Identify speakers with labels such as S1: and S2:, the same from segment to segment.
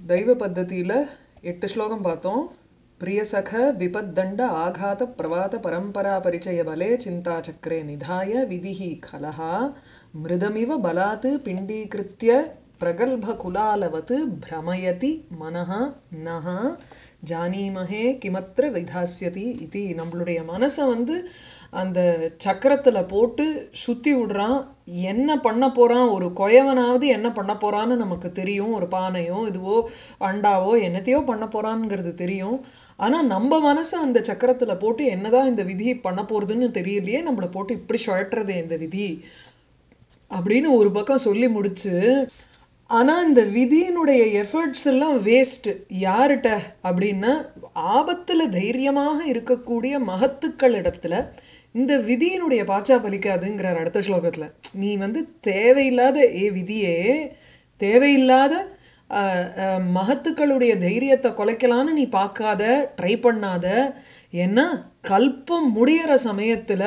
S1: दैव पद्धतिயில் 8 श्लोकं பார்த்தோம். प्रियसख विपद्दण्ड आघात प्रवात परंपरा परिचय बले चिंताचक्रे निधाय विधिः खलः मृदमिव बलात् पिण्डीकृत्य प्रगल्भकुलालवत् भ्रमयति मनः नः जानीमहे किमत्र विधास्यति इति. நம்மளுடைய மனசை அந்த சக்கரத்துல போட்டு சுத்தி விடுறான். என்ன பண்ண போறான், ஒரு கொயவனாவது என்ன பண்ண போறான்னு நமக்கு தெரியும். ஒரு பானையோ இதுவோ அண்டாவோ என்னத்தையோ பண்ண போறான்ங்கிறது தெரியும். ஆனா நம்ம மனசை அந்த சக்கரத்துல போட்டு என்னதான் இந்த விதி பண்ண போறதுன்னு தெரியலையே, நம்மளை போட்டு இப்படி சுழற்றுறது இந்த விதி அப்படின்னு ஒரு பக்கம் சொல்லி முடிச்சு, ஆனால் இந்த விதியினுடைய எஃபர்ட்ஸ் எல்லாம் வேஸ்ட். யார்கிட்ட அப்படின்னா, ஆபத்தில் தைரியமாக இருக்கக்கூடிய மகத்துக்கள் இடத்துல இந்த விதியினுடைய பாச்சா பலிக்காதுங்கிறார் அடுத்த ஸ்லோகத்தில். நீ தேவையில்லாத விதியே தேவையில்லாத மகத்துக்களுடைய தைரியத்தை குலைக்கலான்னு நீ பார்க்காத, ட்ரை பண்ணாத. ஏன்னா கல்பம் முடிகிற சமயத்தில்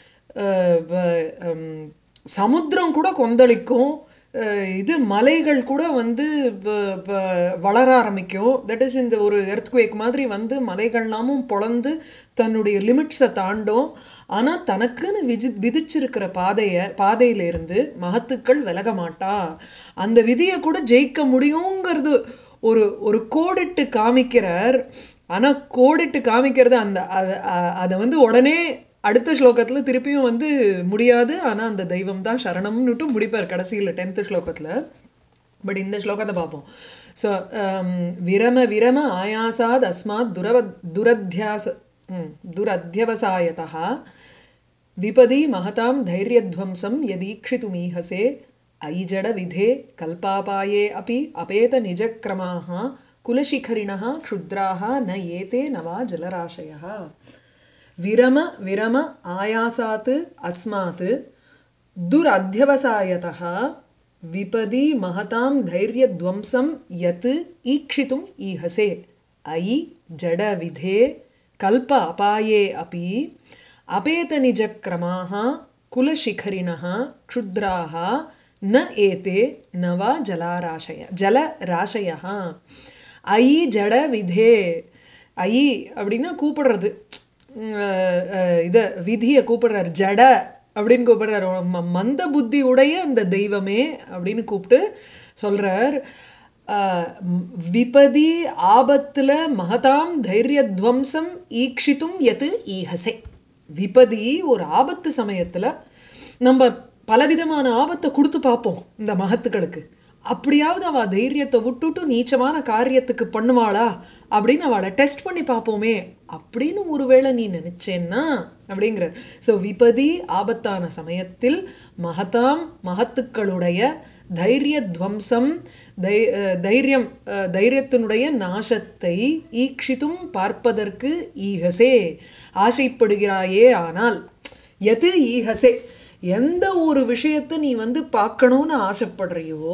S1: சமுத்திரம் கூட கொந்தளிக்கும், இது மலைகள் கூட வளர ஆரம்பிக்கும். தட் இஸ் இந்த ஒரு எர்த்குவேக் மாதிரி மலைகள்லாமும் பொழந்து தன்னுடைய லிமிட்ஸை தாண்டும். ஆனால் தனக்குன்னு விதிச்சிருக்கிற பாதையிலிருந்து மகத்துக்கள் விலக மாட்டா. அந்த விதியை கூட ஜெயிக்க முடியுங்கிறது ஒரு ஒரு கோடிட்டு காமிக்கிறார். ஆனால் கோடிட்டு காமிக்கிறது அதை உடனே அடுத்த ஸ்லோகத்தில் திருப்பியும் முடியாது. ஆனால் அந்த தெய்வம் தான் சரணம்னுட்டு முடிப்பார் கடைசியில் 10th ஸ்லோகத்தில். பட் இந்த ஸ்லோகத்தை பார்ப்போம். ஸோ விரம விரம ஆயாசாத் அஸ்மாத் துரத்தியவசாயதா விபதி மகதாம் தைரியத்வம்சம் யதீக்ஷிதுமீஹசே ஐஜட விதே கல்பாபாயே அபி அபேத நிஜக்ரமாக குலசிகரிணः க்ஷுத்ராः ந ஏதே நவா ஜலராசயः. விரம விரம ஆயாசாத் அஸ்மாத் துரத்தியவசாயதः விபதி மகதாம் தைரியத்வம்சம் யத் ஈக்ஷிதும் ஈஹசே ஐ ஜட விதே கல்ப அபாயே அபி அபேத நிஜக்ரமாக குலசிகரிணः க்ஷுத்ராः ந ஏதே நவா ஜலராசயः. ஐ ஜட விதே, ஐ அப்படின்னா கூப்பிடுறது, இதை விதியை கூப்பிடுறார். ஜட அப்படின்னு கூப்பிடுறார். மந்த புத்தி உடைய அந்த தெய்வமே அப்படின்னு கூப்பிட்டு சொல்றார். விபதி ஆபத்துல மகதாம் தைரியத்வம்சம் ஈக்ஷித்தும் எது ஈஹசே. விபதி ஒரு ஆபத்து சமயத்துல நம்ம பலவிதமான ஆபத்தை கொடுத்து பார்ப்போம் இந்த மகத்துக்களுக்கு. அப்படியாவது அவள் தைரியத்தை விட்டுட்டு நீச்சமான காரியத்துக்கு பண்ணுவாளா அப்படின்னு அவளை டெஸ்ட் பண்ணி பார்ப்போமே அப்படின்னு ஒருவேளை நீ நினைச்சேன்னா அப்படிங்கிற. ஸோ விபதி ஆபத்தான சமயத்தில் மகதாம் மகத்துக்களுடைய தைரியத்வம்சம் தைரியத்தினுடைய நாசத்தை ஈக்ஷித்தும் பார்ப்பதற்கு ஈஹசே ஆசைப்படுகிறாயே. ஆனால் எது ஈஹசே, எந்த ஒரு விஷயத்தை நீ பார்க்கணும்னு ஆசைப்படுறியோ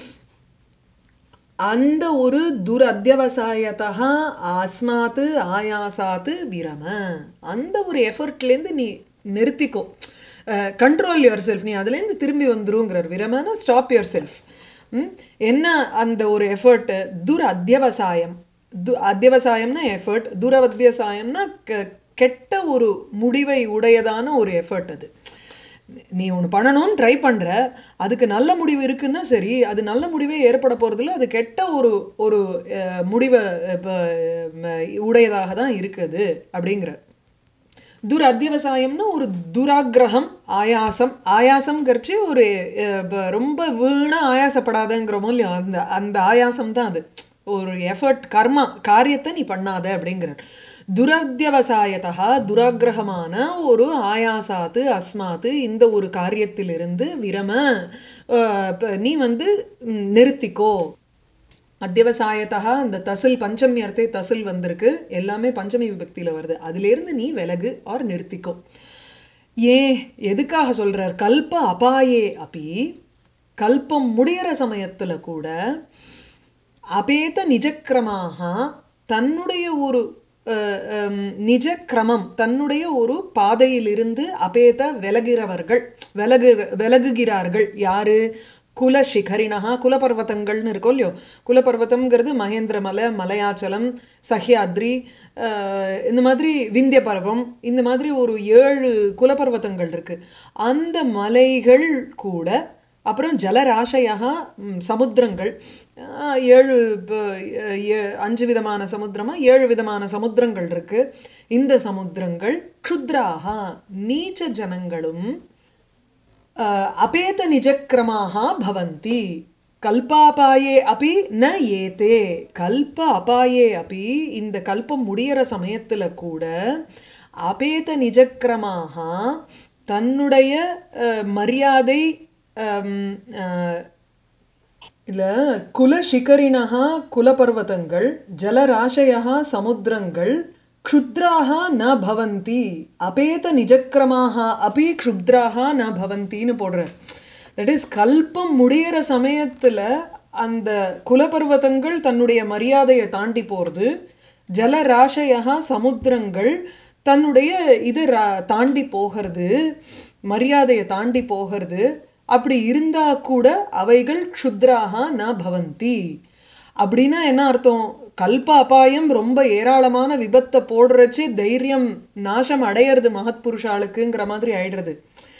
S1: அந்த ஒரு துரத்தியவசாயத்தா ஆஸ்மாத்து ஆயாசாத்து விரம, அந்த ஒரு எஃபர்ட்லேருந்து நீ நிறுத்திக்கோ. கண்ட்ரோல் யுவர் செல்ஃப், நீ அதுலேருந்து திரும்பி வந்துருங்கிறார். விரமனா ஸ்டாப் யுவர் செல்ஃப். என்ன அந்த ஒரு எஃபர்ட்டு? துரத்தியவசாயம். அத்தியவசாயம்னா எஃபர்ட், துரவத்தியசாயம்னா கெட்ட ஒரு முடிவை உடையதான ஒரு எஃபர்ட். அது நீ ஒன்று பண்ணணும்னு ட்ரை பண்ணுற, அதுக்கு நல்ல முடிவு இருக்குன்னா சரி, அது நல்ல முடிவே ஏற்பட போகிறதில்ல, அது கெட்ட ஒரு ஒரு முடிவை உடையதாக தான் இருக்குது அப்படிங்கிற. துரத்தியவசாயம்னா ஒரு துராகிரகம், ஆயாசம். ஆயாசம் கரிச்சு ஒரு ரொம்ப வீணாக ஆயாசப்படாதங்கிறோமோ இல்லையோ, அந்த அந்த ஆயாசம் தான் அது. ஒரு எஃபர்ட் கர்மா காரியத்தை நீ பண்ணாத அப்படிங்கிற. துரத்தியவசாயத்தா துராகிரகமான ஒரு ஆயாசாத்து அஸ்மாத்து இந்த ஒரு காரியத்திலிருந்து விரம நீ நிறுத்திக்கோ. அத்தியவசாயத்தா அந்த தசில் பஞ்சமி அர்த்தே தசில் வந்திருக்கு, எல்லாமே பஞ்சமி விபக்தியில் வருது. அதிலிருந்து நீ விலகு ஆர் நிறுத்திக்கோ. ஏன் எதுக்காக சொல்கிறார்? கல்ப அபாயே அப்படி, கல்பம் முடிகிற சமயத்தில் கூட அபேத நிஜக்கிரமாக தன்னுடைய ஒரு நிஜ கிரமம், தன்னுடைய ஒரு பாதையிலிருந்து அபேத விலகுகிறார்கள். யாரு? குலசிகரிணா குலபர்வதங்கள்னு இருக்கும் இல்லையோ குலபர்வதம்ங்கிறது மகேந்திர மலை மலையாச்சலம் சஹ்யாத்ரி இந்த மாதிரி விந்திய பர்வம் இந்த மாதிரி ஒரு 7 குலபர்வதங்கள் இருக்கு அந்த மலைகள் கூட அப்புறம் ஜலராசயா சமுத்திரங்கள் 7 5 விதமான சமுத்திரமா 7 விதமான சமுத்திரங்கள் இருக்கு இந்த சமுத்திரங்கள் க்ஷுத்ராக நீச்ச ஜனங்களும் अपेत निजक्रमाः भवन्ति कल्पापाये अपि न ஏதே கல்ப அபாயே அப்பி இந்த கல்பம் முடியற சமயத்துல கூட அபேத நிஜக்கிரமாக தன்னுடைய மரியாதை இல்ல குலசிகரிணா குலபர்வதங்கள் ஜலராசயா சமுத்திரங்கள் க்ஷுத்ராக ந பவந்தி அபேத நிஜக்கிரமாக அப்படி க்ஷுத்ராக ந பவந்தின்னு போடுறார் தட் இஸ் கல்பம் முடியிற சமயத்தில் அந்த குலபர்வதங்கள் தன்னுடைய மரியாதையை தாண்டி போகிறது ஜலராசயா சமுத்திரங்கள் தன்னுடைய இது தாண்டி போகிறது மரியாதையை தாண்டி போகிறது அப்படி இருந்தா கூட அவைகள் க்ஷுத்ராக ந பவந்தி அப்படின்னா என்ன அர்த்தம் கல்ப அபாயம் ரொம்ப ஏராளமான விபத்தை போடுறச்சு தைரியம் நாசம் அடையிறது மகத் புருஷாளுக்குங்கிற மாதிரி ஆயிடுறது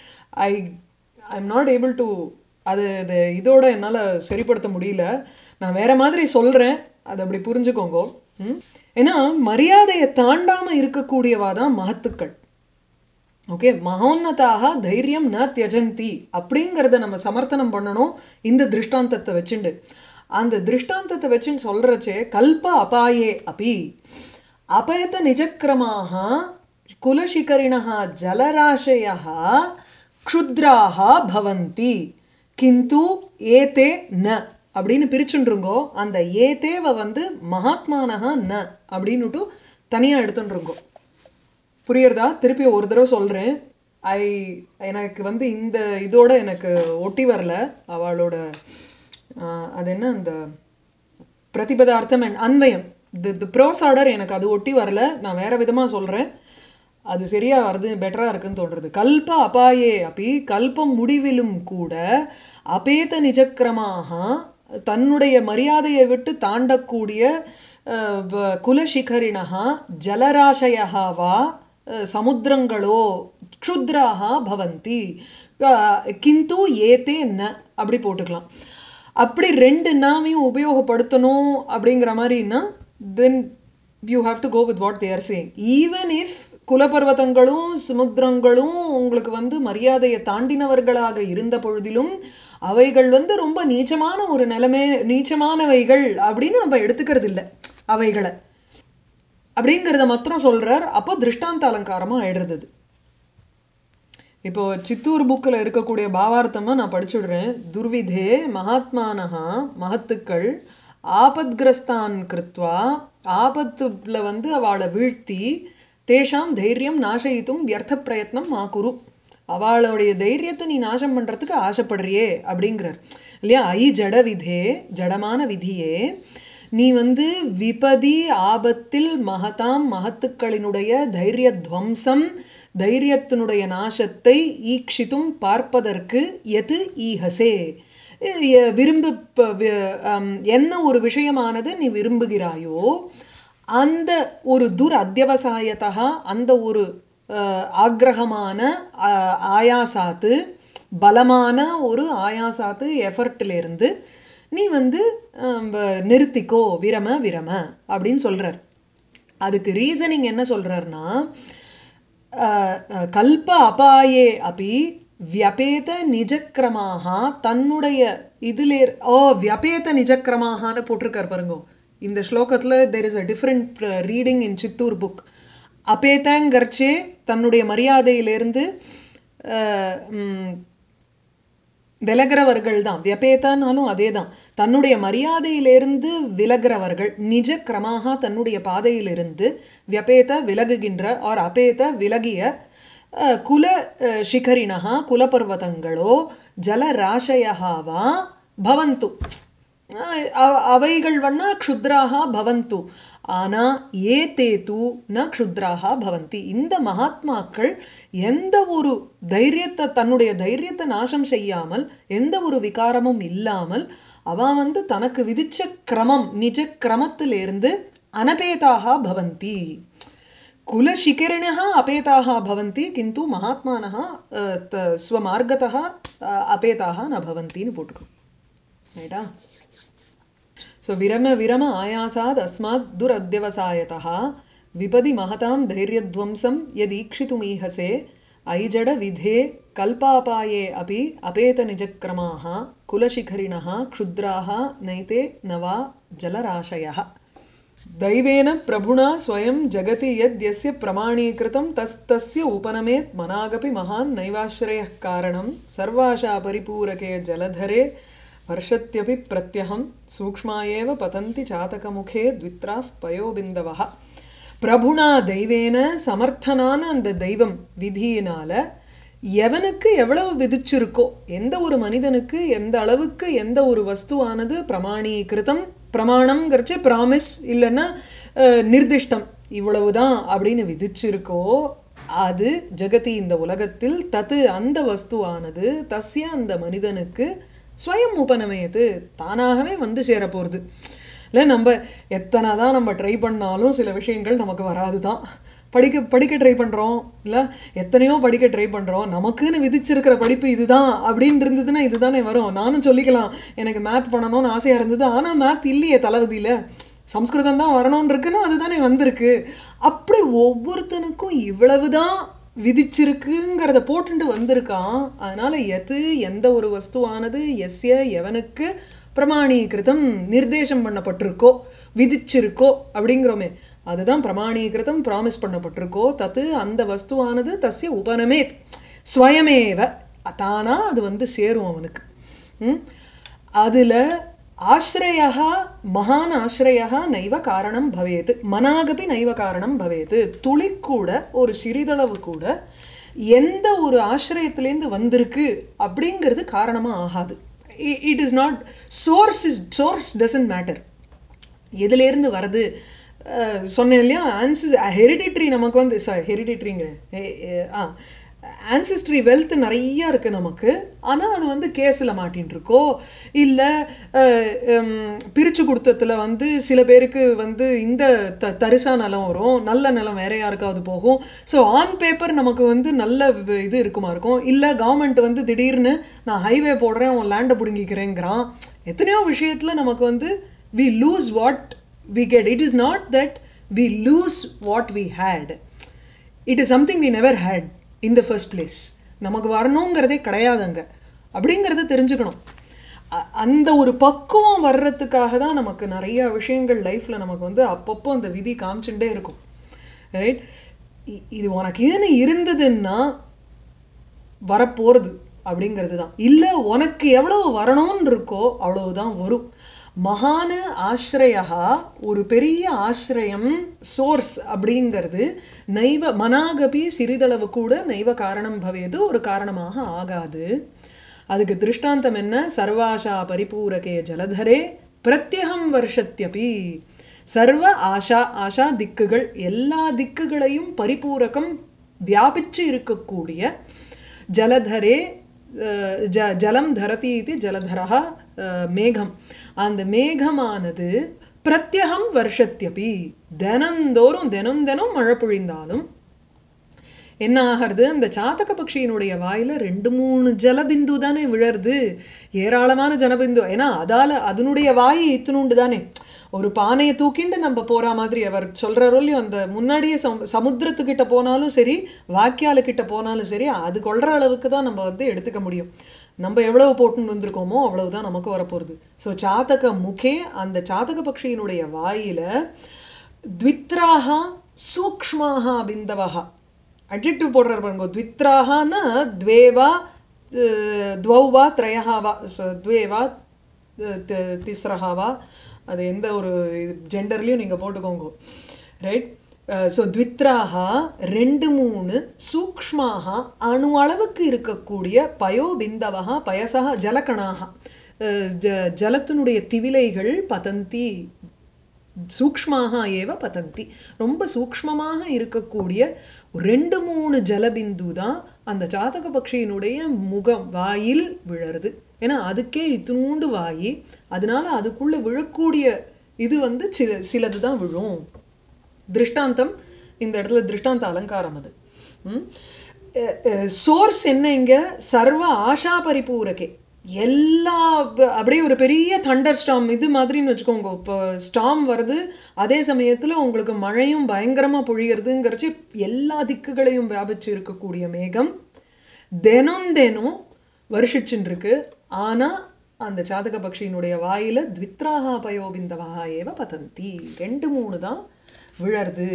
S1: ஐம் நாட் ஏபிள் டு அது இதோட என்னால் சரிப்படுத்த முடியல நான் வேற மாதிரி சொல்கிறேன் அதை அப்படி புரிஞ்சுக்கோங்க ஏன்னா மரியாதையை தாண்டாமல் இருக்கக்கூடியவா தான் மகத்துக்கள் ஓகே மகோன்னதாக தைரியம் ந தியஜந்தி அப்படிங்கிறத நம்ம சமர்த்தனம் பண்ணணும் இந்த திருஷ்டாந்தத்தை வச்சுண்டு அந்த திருஷ்டாந்தத்தை வச்சுன்னு சொல்கிறச்சே கல்ப அபாயே அப்பி அபயத நிஜக்கிரமாக குலசிகரிணா ஜலராசயா க்ஷுத்ராக பவந்தி கிந்து ஏதே ந அப்படின்னு பிரிச்சுருங்கோ அந்த ஏதேவை வந்து மகாத்மானஹா ந அப்படின்னுட்டு தனியாக எடுத்துருங்கோ புரியுறதா திருப்பி ஒரு தடவை சொல்கிறேன் எனக்கு வந்து இந்த இதோட எனக்கு ஒட்டி வரல அவளோட அது என்ன அந்த பிரதிபதார்த்தம் அண்ட் அன்வயம் தி ப்ரோஸ் ஆர்டர் எனக்கு அது ஒட்டி வரல நான் வேறு விதமாக சொல்கிறேன் அது சரியாக வருது பெட்டராக இருக்குன்னு தோன்றுறது கல்ப அபாயே அப்படி கல்பம் முடிவிலும் கூட அபேத நிஜக்கிரமாக தன்னுடைய மரியாதையை விட்டு தாண்டக்கூடிய குலசிகரிணா ஜலராசயவா சமுத்திரங்களோ க்ஷுத்ராக பவந்தி கிந்து ஏதே ந அப்படி போட்டுக்கலாம் அப்படி ரெண்டு நாமையும் உபயோகப்படுத்தணும் அப்படிங்கிற மாதிரின்னா then you have to go with what they are saying even if குலபர்வதங்களும் சமுத்திரங்களும் உங்களுக்கு வந்து மரியாதையை தாண்டினவர்களாக இருந்த பொழுதிலும் அவைகள் வந்து ரொம்ப நீச்சமான ஒரு நிலைமை நீச்சமானவைகள் அப்படின்னு நம்ம எடுத்துக்கிறது இல்லை அவைகளை அப்படிங்கிறத மாத்திரம் சொல்கிறார் அப்போ திருஷ்டாந்த அலங்காரமாக ஆயிடுறது இப்போ சித்தூர் புக்கில் இருக்கக்கூடிய பாவார்த்தமாக நான் படிச்சுடுறேன் துர்விதே மகாத்மானஹா மகத்துக்கள் ஆபத்கிரஸ்தான் கிருத்வா ஆபத்துல வந்து அவளை வீழ்த்தி தேஷாம் தைரியம் நாசயித்தும் வியர்த்த பிரயத்னம் மாக்குரு அவளுடைய தைரியத்தை நீ நாசம் பண்ணுறதுக்கு ஆசைப்படுறியே அப்படிங்கிறார் இல்லையா ஐ ஜட விதே ஜடமான விதியே நீ வந்து விபதி ஆபத்தில் மகதாம் மகத்துக்களினுடைய தைரிய துவம்சம் தைரியத்தினுடைய நாசத்தை ஈக்ஷித்தும் பார்ப்பதற்கு எது ஈஹசே விரும்பு என்ன ஒரு விஷயமானது நீ விரும்புகிறாயோ அந்த ஒரு அத்தியவசாயத்தா அந்த ஒரு ஆக்ரகமான ஆயாசாத்து பலமான ஒரு ஆயாசாத்து எஃபர்ட்டிலிருந்து நீ வந்து நிறுத்திக்கோ விரம விரம அப்படின்னு சொல்கிறார் அதுக்கு ரீசனிங் என்ன சொல்கிறார்னா கல்ப அபாயே அப்படி வியபேத நிஜக்கிரமாக தன்னுடைய இதிலே வியபேத நிஜக்கிரமாகனு போட்டிருக்கார் பாருங்க இந்த ஸ்லோகத்தில் there is a different reading in Chittoor book அபேதங்கர்ச்சே தன்னுடைய மரியாதையிலிருந்து விலகிறவர்கள் தான் வியபேதானாலும் அதே தான் தன்னுடைய மரியாதையிலிருந்து விலகிறவர்கள் நிஜ கிரமாக தன்னுடைய பாதையிலிருந்து வியபேத விலகுகின்ற ஆர் அபேத விலகிய குல சிகரிணா குலபர்வதங்களோ ஜலராசயவா பவந்து அவைகள் வண்ணா க்ஷுத்ராக பவந்து ஆனா ஏதே தூ ந க்ஷுத்ராக பவந்தி. இந்த மகாத்மாக்கள் எந்த ஒரு தைரியத்தை, தன்னுடைய தைரியத்தை நாசம் செய்யாமல், எந்த ஒரு விகாரமும் இல்லாமல், அவன் வந்து தனக்கு விதிச்ச கிரமம், நிஜ கிரமத்திலிருந்து அனபேதாக பவந்தி. कुलशिखरिणः अपेताः भवन्ति किन्तु महात्मानः स्वमार्गतः अपेताः न भवन्ति नु पोट्टुको राइटा. सो विरम विरम आयासाद् अस्मात् दुरध्यवसायतः विपदि महतां धैर्यध्वंसं यदीक्षितुमीहसे ऐजड विधे कल्पापाये अपि अपेतनिजक्रमाः कुलशिखरिणः क्षुद्राः नैते न वा जलराशयः. दैवेन प्रभुना स्वयं जगति यद्यस्य प्रमाणीकृतं तस्तस्य उपनमेत् मनागपि महान् नैवाश्रयः कारणं सर्वाशा परिपूरके जलधरे वर्षत्यपि प्रत्यहं सूक्ष्मा एव पतन्ति चातकमुखे द्वित्राः पयोबिन्दवः. प्रभुना दैवेन समर्थनाன அந்த தெய்வம் விதியினால எவனுக்கு எவ்வளவு விதிச்சிருக்கோ, எந்த ஒரு மனிதனுக்கு எந்த அளவுக்கு எந்த ஒரு வஸ்துவானது பிரமாணீகிருதம், பிரமாணம்ங்கிறச்சு ப்ராமிஸ் இல்லைன்னா நிர்திஷ்டம், இவ்வளவுதான் அப்படின்னு விதிச்சிருக்கோ, அது ஜெகதி இந்த உலகத்தில் தத்து அந்த வஸ்துவானது தஸ்ய அந்த மனிதனுக்கு ஸ்வயம் உபநமயத்து தானாகவே வந்து சேரப்போகிறது. இல்லை நம்ம எத்தனை தான் நம்ம ட்ரை பண்ணாலும் சில விஷயங்கள் நமக்கு வராது தான். படிக்க ட்ரை பண்ணுறோம், இல்லை எத்தனையோ படிக்க ட்ரை பண்ணுறோம், நமக்குன்னு விதிச்சிருக்கிற படிப்பு இதுதான் அப்படின்னு இருந்ததுன்னா இதுதானே வரும். நானும் சொல்லிக்கலாம் எனக்கு மேத் பண்ணணும்னு ஆசையாக இருந்தது, ஆனால் மேத் இல்லையே தலைவதியில், சம்ஸ்கிருதம் தான் வரணும்னு இருக்குன்னா அதுதானே வந்திருக்கு. அப்படி ஒவ்வொருத்தனுக்கும் இவ்வளவுதான் விதிச்சிருக்குங்கிறத போட்டுட்டு வந்திருக்கான். அதனால் எது எந்த ஒரு வஸ்துவானது எஸ்ய எவனுக்கு பிரமாணீகிருதம் நிர்தேசம் பண்ணப்பட்டிருக்கோ விதிச்சிருக்கோ அப்படிங்கிறோமே, அதுதான் பிரமாணீகிருதம் ப்ராமிஸ் பண்ணப்பட்டிருக்கோ, தத்து அந்த வஸ்துவானது தஸ்ய உபனமேத் ஸ்வயமேவ தானா அது வந்து சேரும் அவனுக்கு. அதில் ஆஸ்ரயா மகான் ஆஸ்ரயா நைவ காரணம் பவேத் மனாகபி நைவ காரணம் பவேத். துளி கூட ஒரு சிறிதளவு கூட எந்த ஒரு ஆசிரியத்திலேருந்து வந்திருக்கு அப்படிங்கிறது காரணமாக ஆகாது. It is not source doesn't matter. எதுலேருந்து வருது சொன்னேன் இல்லையா, ஹெரிடிட்ரி நமக்கு வந்து ஹெரிடிட்ரிங்கிறேன் ஆன்செஸ்ட்ரி வெல்த் நிறையா இருக்குது நமக்கு. ஆனால் அது வந்து கேஸில் மாட்டின்னு இருக்கோ, இல்லை பிரித்து கொடுத்ததில் வந்து சில பேருக்கு வந்து இந்த தரிசா நிலம் வரும், நல்ல நிலம் வேற யாருக்காவது போகும். ஸோ ஆன் பேப்பர் நமக்கு வந்து நல்ல இது இருக்குமா இருக்கும், இல்லை கவர்மெண்ட் வந்து திடீர்னு நான் ஹைவே போடுறேன் உன் லேண்டை பிடுங்கிக்கிறேங்கிறான். எத்தனையோ விஷயத்தில் நமக்கு வந்து we lose what we get. It is not that we lose what we had. It is something we never had in the first place. நமக்கு வரணுங்கிறதே கிடையாதுங்க அப்படிங்கிறத தெரிஞ்சுக்கணும். அந்த ஒரு பக்குவம் வர்றதுக்காக தான் நமக்கு நிறைய விஷயங்கள் லைஃப்பில் நமக்கு வந்து அப்பப்போ அந்த விதி காமிச்சுட்டே இருக்கும். ரைட், இது உனக்கு இதுன்னு இருந்ததுன்னா வரப்போகிறது அப்படிங்கிறது தான். இல்லை உனக்கு எவ்வளவு வரணும்னு இருக்கோ அவ்வளவுதான் வரும். மகானு ஆஸ்ரயா ஒரு பெரிய ஆசிரியம் சோர்ஸ் அப்படிங்கிறது நைவ மனாகபி சிறிதளவு கூட நைவ காரணம் பவேது ஒரு காரணமாக ஆகாது. அதுக்கு திருஷ்டாந்தம் என்ன, சர்வாஷா பரிபூரகே ஜலதரே பிரத்யகம் வருஷத்யபி. சர்வ ஆஷா, ஆஷா திக்குகள், எல்லா திக்குகளையும் பரிபூரகம் வியாபிச்சு இருக்கக்கூடிய ஜலதரே ஜலம் தரதி இது ஜலதரா மேகம், அந்த மேகமானது பிரத்யகம் வருஷத்யபி தினந்தோறும் தினம் மழை பொழிந்தாலும் என்ன ஆகிறது, அந்த சாத்தக பட்சியினுடைய வாயில் 2-3 ஜலபிந்து தானே விழருது, ஏராளமான ஜலபிந்து. ஏன்னா அதால் அதனுடைய வாய் இத்தினுண்டு தானே, ஒரு பானையை தூக்கிண்டு நம்ம போகிற மாதிரி அவர் சொல்கிறாரோ இல்லையோ. அந்த முன்னாடியே சமுத்திரத்துக்கிட்ட போனாலும் சரி, வாக்கியாலுக்கிட்ட போனாலும் சரி, அது கொள்கிற அளவுக்கு தான் நம்ம வந்து எடுத்துக்க முடியும். நம்ம எவ்வளவு போட்டுன்னு வந்திருக்கோமோ அவ்வளவுதான் நமக்கு வரப்போகிறது. ஸோ சாத்தக முகே, அந்த சாத்தக பட்சியினுடைய வாயில் த்வித்ராக சூக்ஷ்மாக பிந்தவா அட்ஜெக்டிவ் போடுறார் பாருங்க. த்வித்ராகனா துவேவா துவௌவா திரயஹாவா, துவேவா திஸ்ரஹாவா, அது எந்த ஒரு ஜெண்டர்லையும் நீங்கள் போட்டுக்கோங்க. ரைட், ஸோ த்வித்ராக 2-3 சூக்ஷ்மாக அணு அளவுக்கு இருக்கக்கூடிய பயோபிந்தவா பயசா ஜலக்கணாக ஜலத்தினுடைய திவிலைகள் பதந்தி சூக்ஷ்மாக ஏவ பதந்தி. ரொம்ப சூக்ஷ்மமாக இருக்கக்கூடிய 2-3 ஜலபிந்து தான் அந்த சாதக பக்ஷியினுடைய முகம் வாயில் விழருது. ஏன்னா அதுக்கே இத்தினூண்டு வாயி, அதனால அதுக்குள்ள விழக்கூடிய இது வந்து சிலது தான் விழும். திருஷ்டாந்தம் இந்த இடத்துல திருஷ்டாந்த அலங்காரம் அது. சோர்ஸ் என்ன இங்க? சர்வ ஆஷா பரிபூரகே. எல்லா அப்படியே ஒரு பெரிய தண்டர் ஸ்டாம் இது மாதிரின்னு வச்சுக்கோங்க. இப்போ ஸ்டாம் வருது, அதே சமயத்தில் உங்களுக்கு மழையும் பயங்கரமாக பொழியறதுங்கிறச்சு எல்லா திக்குகளையும் வியாபிச்சு இருக்கக்கூடிய மேகம் தினம் தினம் வருஷிச்சுன்னு இருக்கு. ஆனால் அந்த சாதக பக்ஷியினுடைய வாயில த்வித்ராஹா பயோபிந்தவா ஏவ பதந்தி, 2-3 தான் விழருது.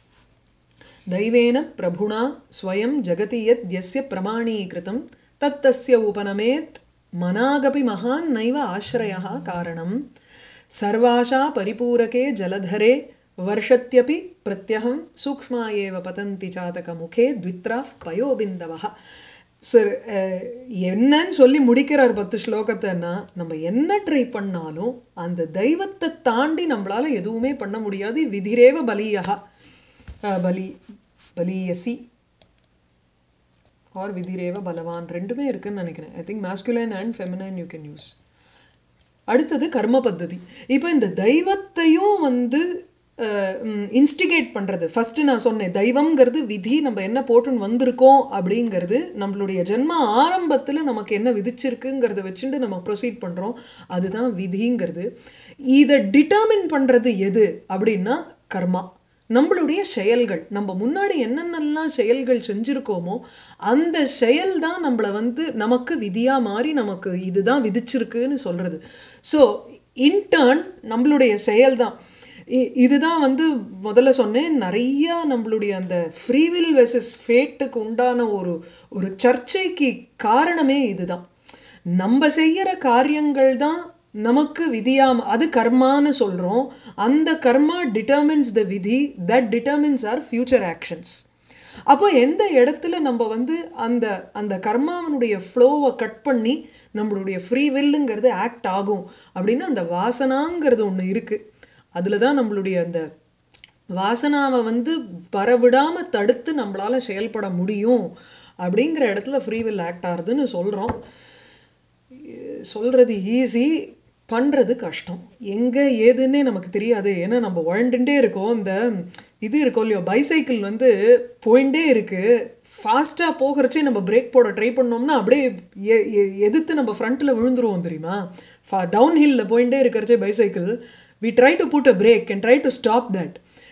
S1: தைவேன பிரபுணா ஸ்வயம் ஜகதி யத் யஸ்ய பிரமாணீகிருதம் தத்தஸ்ய உபனமேத் மனாகபி மகான் நைவ ஆஸ்ரயः காரணம் சர்வாஷா பரிபூரகே ஜலதரே வர்ஷத்யபி பிரத்யகம் சூக்ஷ்மா ஏவ பதந்தி சாதக முகே த்வித்ராஃப் பயோபிந்தவः. சார் என்னன்னு சொல்லி முடிக்கிறார் 10 ஸ்லோகத்தைன்னா, நம்ம என்ன ட்ரை பண்ணாலும் அந்த தெய்வத்தை தாண்டி நம்மளால எதுவுமே பண்ண முடியாது. விதிரேவ பலியா பலியசி ஆர் விதிரேவ பலவான் ரெண்டுமே இருக்குன்னு நினைக்கிறேன். I think masculine and feminine you can use. அடுத்தது கர்ம பத்ததி. இப்போ இந்த தெய்வத்தையும் வந்து இன்ஸ்டிகேட் பண்ணுறது. ஃபஸ்ட்டு நான் சொன்னேன், தெய்வம்ங்கிறது விதி, நம்ம என்ன போட்டுன்னு வந்திருக்கோம் அப்படிங்கிறது நம்மளுடைய ஜென்ம ஆரம்பத்தில் நமக்கு என்ன விதிச்சிருக்குங்கிறத வச்சுட்டு நம்ம ப்ரொசீட் பண்ணுறோம், அதுதான் விதிங்கிறது. இதை டிட்டர்மின் பண்ணுறது எது அப்படின்னா கர்மா. நம்மளுடைய செயல்கள், நம்ம முன்னாடி என்னென்னலாம் செயல்கள் செஞ்சுருக்கோமோ அந்த செயல் தான் நம்மளை வந்து நமக்கு விதியாக மாறி நமக்கு இதுதான் விதிச்சிருக்குன்னு சொல்கிறது. ஸோ இன்டர்ன் நம்மளுடைய செயல் தான் இதுதான் வந்து முதல்ல சொன்னேன். நிறையா நம்மளுடைய அந்த ஃப்ரீவில் வெர்சஸ் ஃபேட்டுக்கு உண்டான ஒரு சர்ச்சைக்கு காரணமே இதுதான். நம்ம செய்கிற காரியங்கள் தான் நமக்கு விதியாம, அது கர்மான்னு சொல்கிறோம். அந்த கர்மா determines the vidhi, that determines our future actions. அப்போ எந்த இடத்துல நம்ம வந்து அந்த அந்த கர்மாவனுடைய ஃப்ளோவை கட் பண்ணி நம்மளுடைய ஃப்ரீ வில்லுங்கிறது ஆக்ட் ஆகும் அப்படின்னா அந்த வாசனாங்கிறது ஒன்று இருக்குது. அதில் தான் நம்மளுடைய அந்த வாசனாவை வந்து பரவிடாமல் தடுத்து நம்மளால் செயல்பட முடியும். அப்படிங்கிற இடத்துல ஃப்ரீ வில் ஆக்ட் ஆகுதுன்னு சொல்கிறோம். சொல்கிறது ஈஸி, பண்ணுறது கஷ்டம். எங்கே ஏதுன்னே நமக்கு தெரியாது. ஏன்னா நம்ம வாழ்ந்துட்டே இருக்கோம். இந்த இது இருக்கோம் இல்லையோ, பைசைக்கிள் வந்து போயிட்டே இருக்குது. ஃபாஸ்ட்டாக போகிறச்சே நம்ம பிரேக் போட ட்ரை பண்ணோம்னா அப்படியே எதிர்த்து நம்ம ஃப்ரண்ட்டில் விழுந்துருவோம் தெரியுமா. டவுன் ஹில்லில் போயிட்டே இருக்கிறச்சே bicycle, we try to put a brake and try to stop that.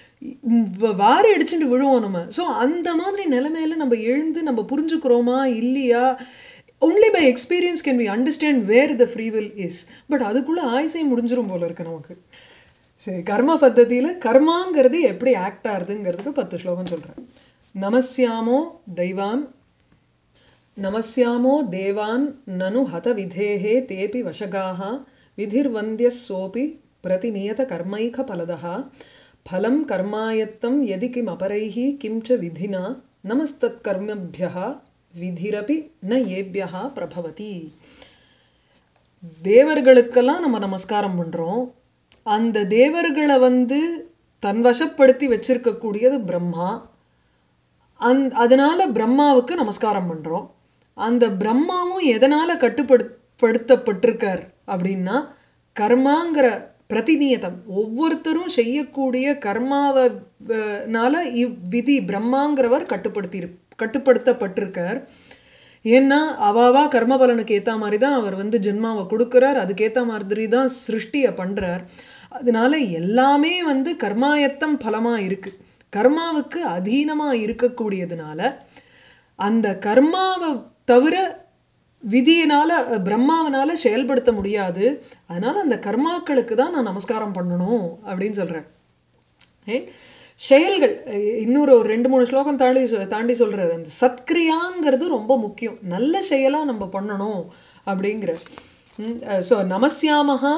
S1: வாரி அடிச்சுட்டு விழுவோம் நம்ம. ஸோ அந்த மாதிரி நிலைமையில நம்ம எழுந்து நம்ம புரிஞ்சுக்கிறோமா இல்லையா, only by experience can we understand where the free will is. But அதுக்குள்ளே ஆயுசை முடிஞ்சிரும் போல இருக்கு நமக்கு. சரி, கர்ம பத்ததியில் கர்மாங்கிறது எப்படி ஆக்ட் ஆகுதுங்கிறதுக்கு 10 ஸ்லோகம் சொல்கிறேன். நமஸ்யாமோ தெய்வான் நமஸ்யாமோ தேவான் நனு ஹத விதேஹே தேபி வசகாஹ விதிர்வந்திய சோபி பிரதிநியத கர்மைக பலதா ஃபலம் கர்மாயத்தம் யதி கிம் அபரைஹி கிம் ச விதினா நமஸ்தத் கர்மபியஹ விதிரபி ந ஏபியஹ பிரபவதி. தேவர்களுக்கெல்லாம் நம்ம நமஸ்காரம் பண்ணுறோம். அந்த தேவர்களை வந்து தன் வசப்படுத்தி வச்சிருக்கக்கூடியது பிரம்மா. அதனால் பிரம்மாவுக்கு நமஸ்காரம் பண்ணுறோம். அந்த பிரம்மாவும் எதனால் கட்டுப்படுத்தப்பட்டிருக்கார் அப்படின்னா கர்மாங்கிற பிரதிநியதம். ஒவ்வொருத்தரும் செய்யக்கூடிய கர்மாவனால இவ்விதி பிரம்மாங்கிறவர் கட்டுப்படுத்தப்பட்டிருக்கார். ஏன்னா அவாவா கர்மபலனுக்கு ஏற்ற மாதிரி தான் அவர் வந்து ஜென்மாவை கொடுக்குறார், அதுக்கேற்ற மாதிரி தான் சிருஷ்டியை பண்ணுறார். அதனால எல்லாமே வந்து கர்மாயத்தம் பலமாக இருக்குது. கர்மாவுக்கு அதீனமாக இருக்கக்கூடியதுனால அந்த கர்மாவை தவிர விதியினால் பிரம்மாவனால் செயல்படுத்த முடியாது. அதனால் அந்த கர்மாக்களுக்கு தான் நான் நமஸ்காரம் பண்ணணும் அப்படின்னு சொல்கிறேன். செயல்கள் இன்னொரு 2-3 ஸ்லோகம் தாண்டி சொல்கிறார். அந்த சத்கிரியாங்கிறது ரொம்ப முக்கியம். நல்ல செயலாக நம்ம பண்ணணும் அப்படிங்கிற. ஸோ நமஸ்யாமஹா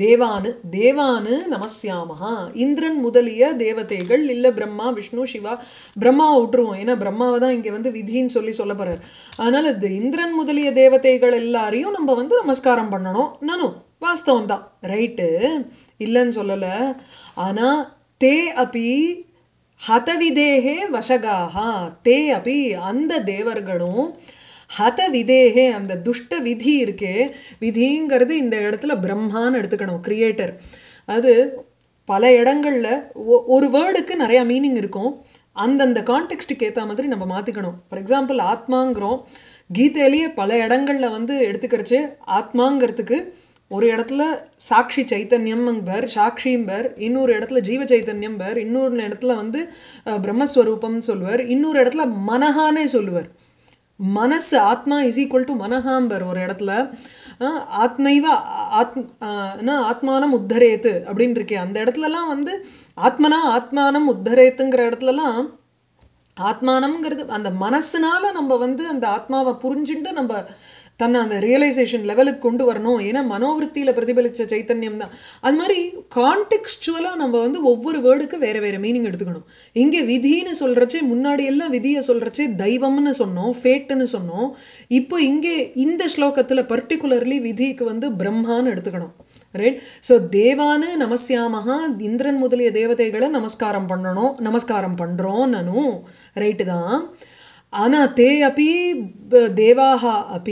S1: தேவானு நமஸ்யாமஹா. இந்திரன் முதலிய தேவதைகள், இல்லை பிரம்மா விஷ்ணு சிவா, பிரம்மாவை விட்டுருவோம் ஏன்னா பிரம்மாவை தான் இங்கே வந்து விதின்னு சொல்ல போகிறார். அதனால் இந்த இந்திரன் முதலிய தேவதைகள் எல்லாரையும் நம்ம வந்து நமஸ்காரம் பண்ணணும். நானும் வாஸ்தவம் தான், ரைட்டு, இல்லைன்னு சொல்லலை. ஆனால் தே அப்பி ஹதவிதேகே வசகாகா, தே அப்பி அந்த தேவர்களும் ஹதவிதேகே அந்த துஷ்ட விதி இருக்கே, விதிங்கிறது இந்த இடத்துல பிரம்மான்னு எடுத்துக்கணும், கிரியேட்டர். அது பல இடங்களில் ஒரு வேர்டுக்கு நிறையா மீனிங் இருக்கும், அந்தந்த கான்டெக்ஸ்ட்டுக்கு ஏற்ற மாதிரி நம்ம மாற்றிக்கணும். ஃபார் எக்ஸாம்பிள் ஆத்மாங்கிறோம், கீதையிலேயே பல இடங்களில் வந்து எடுத்துக்கிறச்சு ஆத்மாங்கிறதுக்கு ஒரு இடத்துல சாட்சி சைத்தன்யம்பர் சாட்சிம்பர், இன்னொரு இடத்துல ஜீவ சைத்தன்யம்பர், இன்னொரு இடத்துல வந்து பிரம்மஸ்வரூபம்னு சொல்லுவார், இன்னொரு இடத்துல மனஹானே சொல்லுவார். மனசு ஆத்மா இஸ் ஈக்குவல் டு மனஹாம்பர் ஒரு இடத்துல, ஆத்மைவ ஆத்மானம் உத்தரேத்து அப்படின்னு இருக்கே, அந்த இடத்துலலாம் வந்து ஆத்மானம் உத்தரேத்துங்கிற இடத்துலலாம் ஆத்மானம்ங்கிறது அந்த மனசுனால நம்ம வந்து அந்த ஆத்மாவை புரிஞ்சுட்டு நம்ம தன்னை அந்த ரியலைசேஷன் லெவலுக்கு கொண்டு வரணும். ஏன்னா மனோவிருத்தியில் பிரதிபலித்த சைத்தன்யம் தான். அது மாதிரி கான்டெக்ஸ்டுவலாக நம்ம வந்து ஒவ்வொரு வேர்டுக்கு வேறு வேறு மீனிங் எடுத்துக்கணும். இங்கே விதின்னு சொல்கிறச்சே, முன்னாடி எல்லாம் விதியை சொல்கிறச்சே தெய்வம்னு சொன்னோம், ஃபேட்டுன்னு சொன்னோம். இப்போ இங்கே இந்த ஸ்லோகத்தில் பர்டிகுலர்லி விதிக்கு வந்து பிரம்மான்னு எடுத்துக்கணும், ரைட்? ஸோ தேவானு நமஸ்யாமஹா, இந்திரன் முதலிய தேவதைகளை நமஸ்காரம் பண்ணணும், நமஸ்காரம் பண்ணுறோம் நானும், ரைட்டு தான். ஆனால் தே அப்பி தேவாக அப்பி,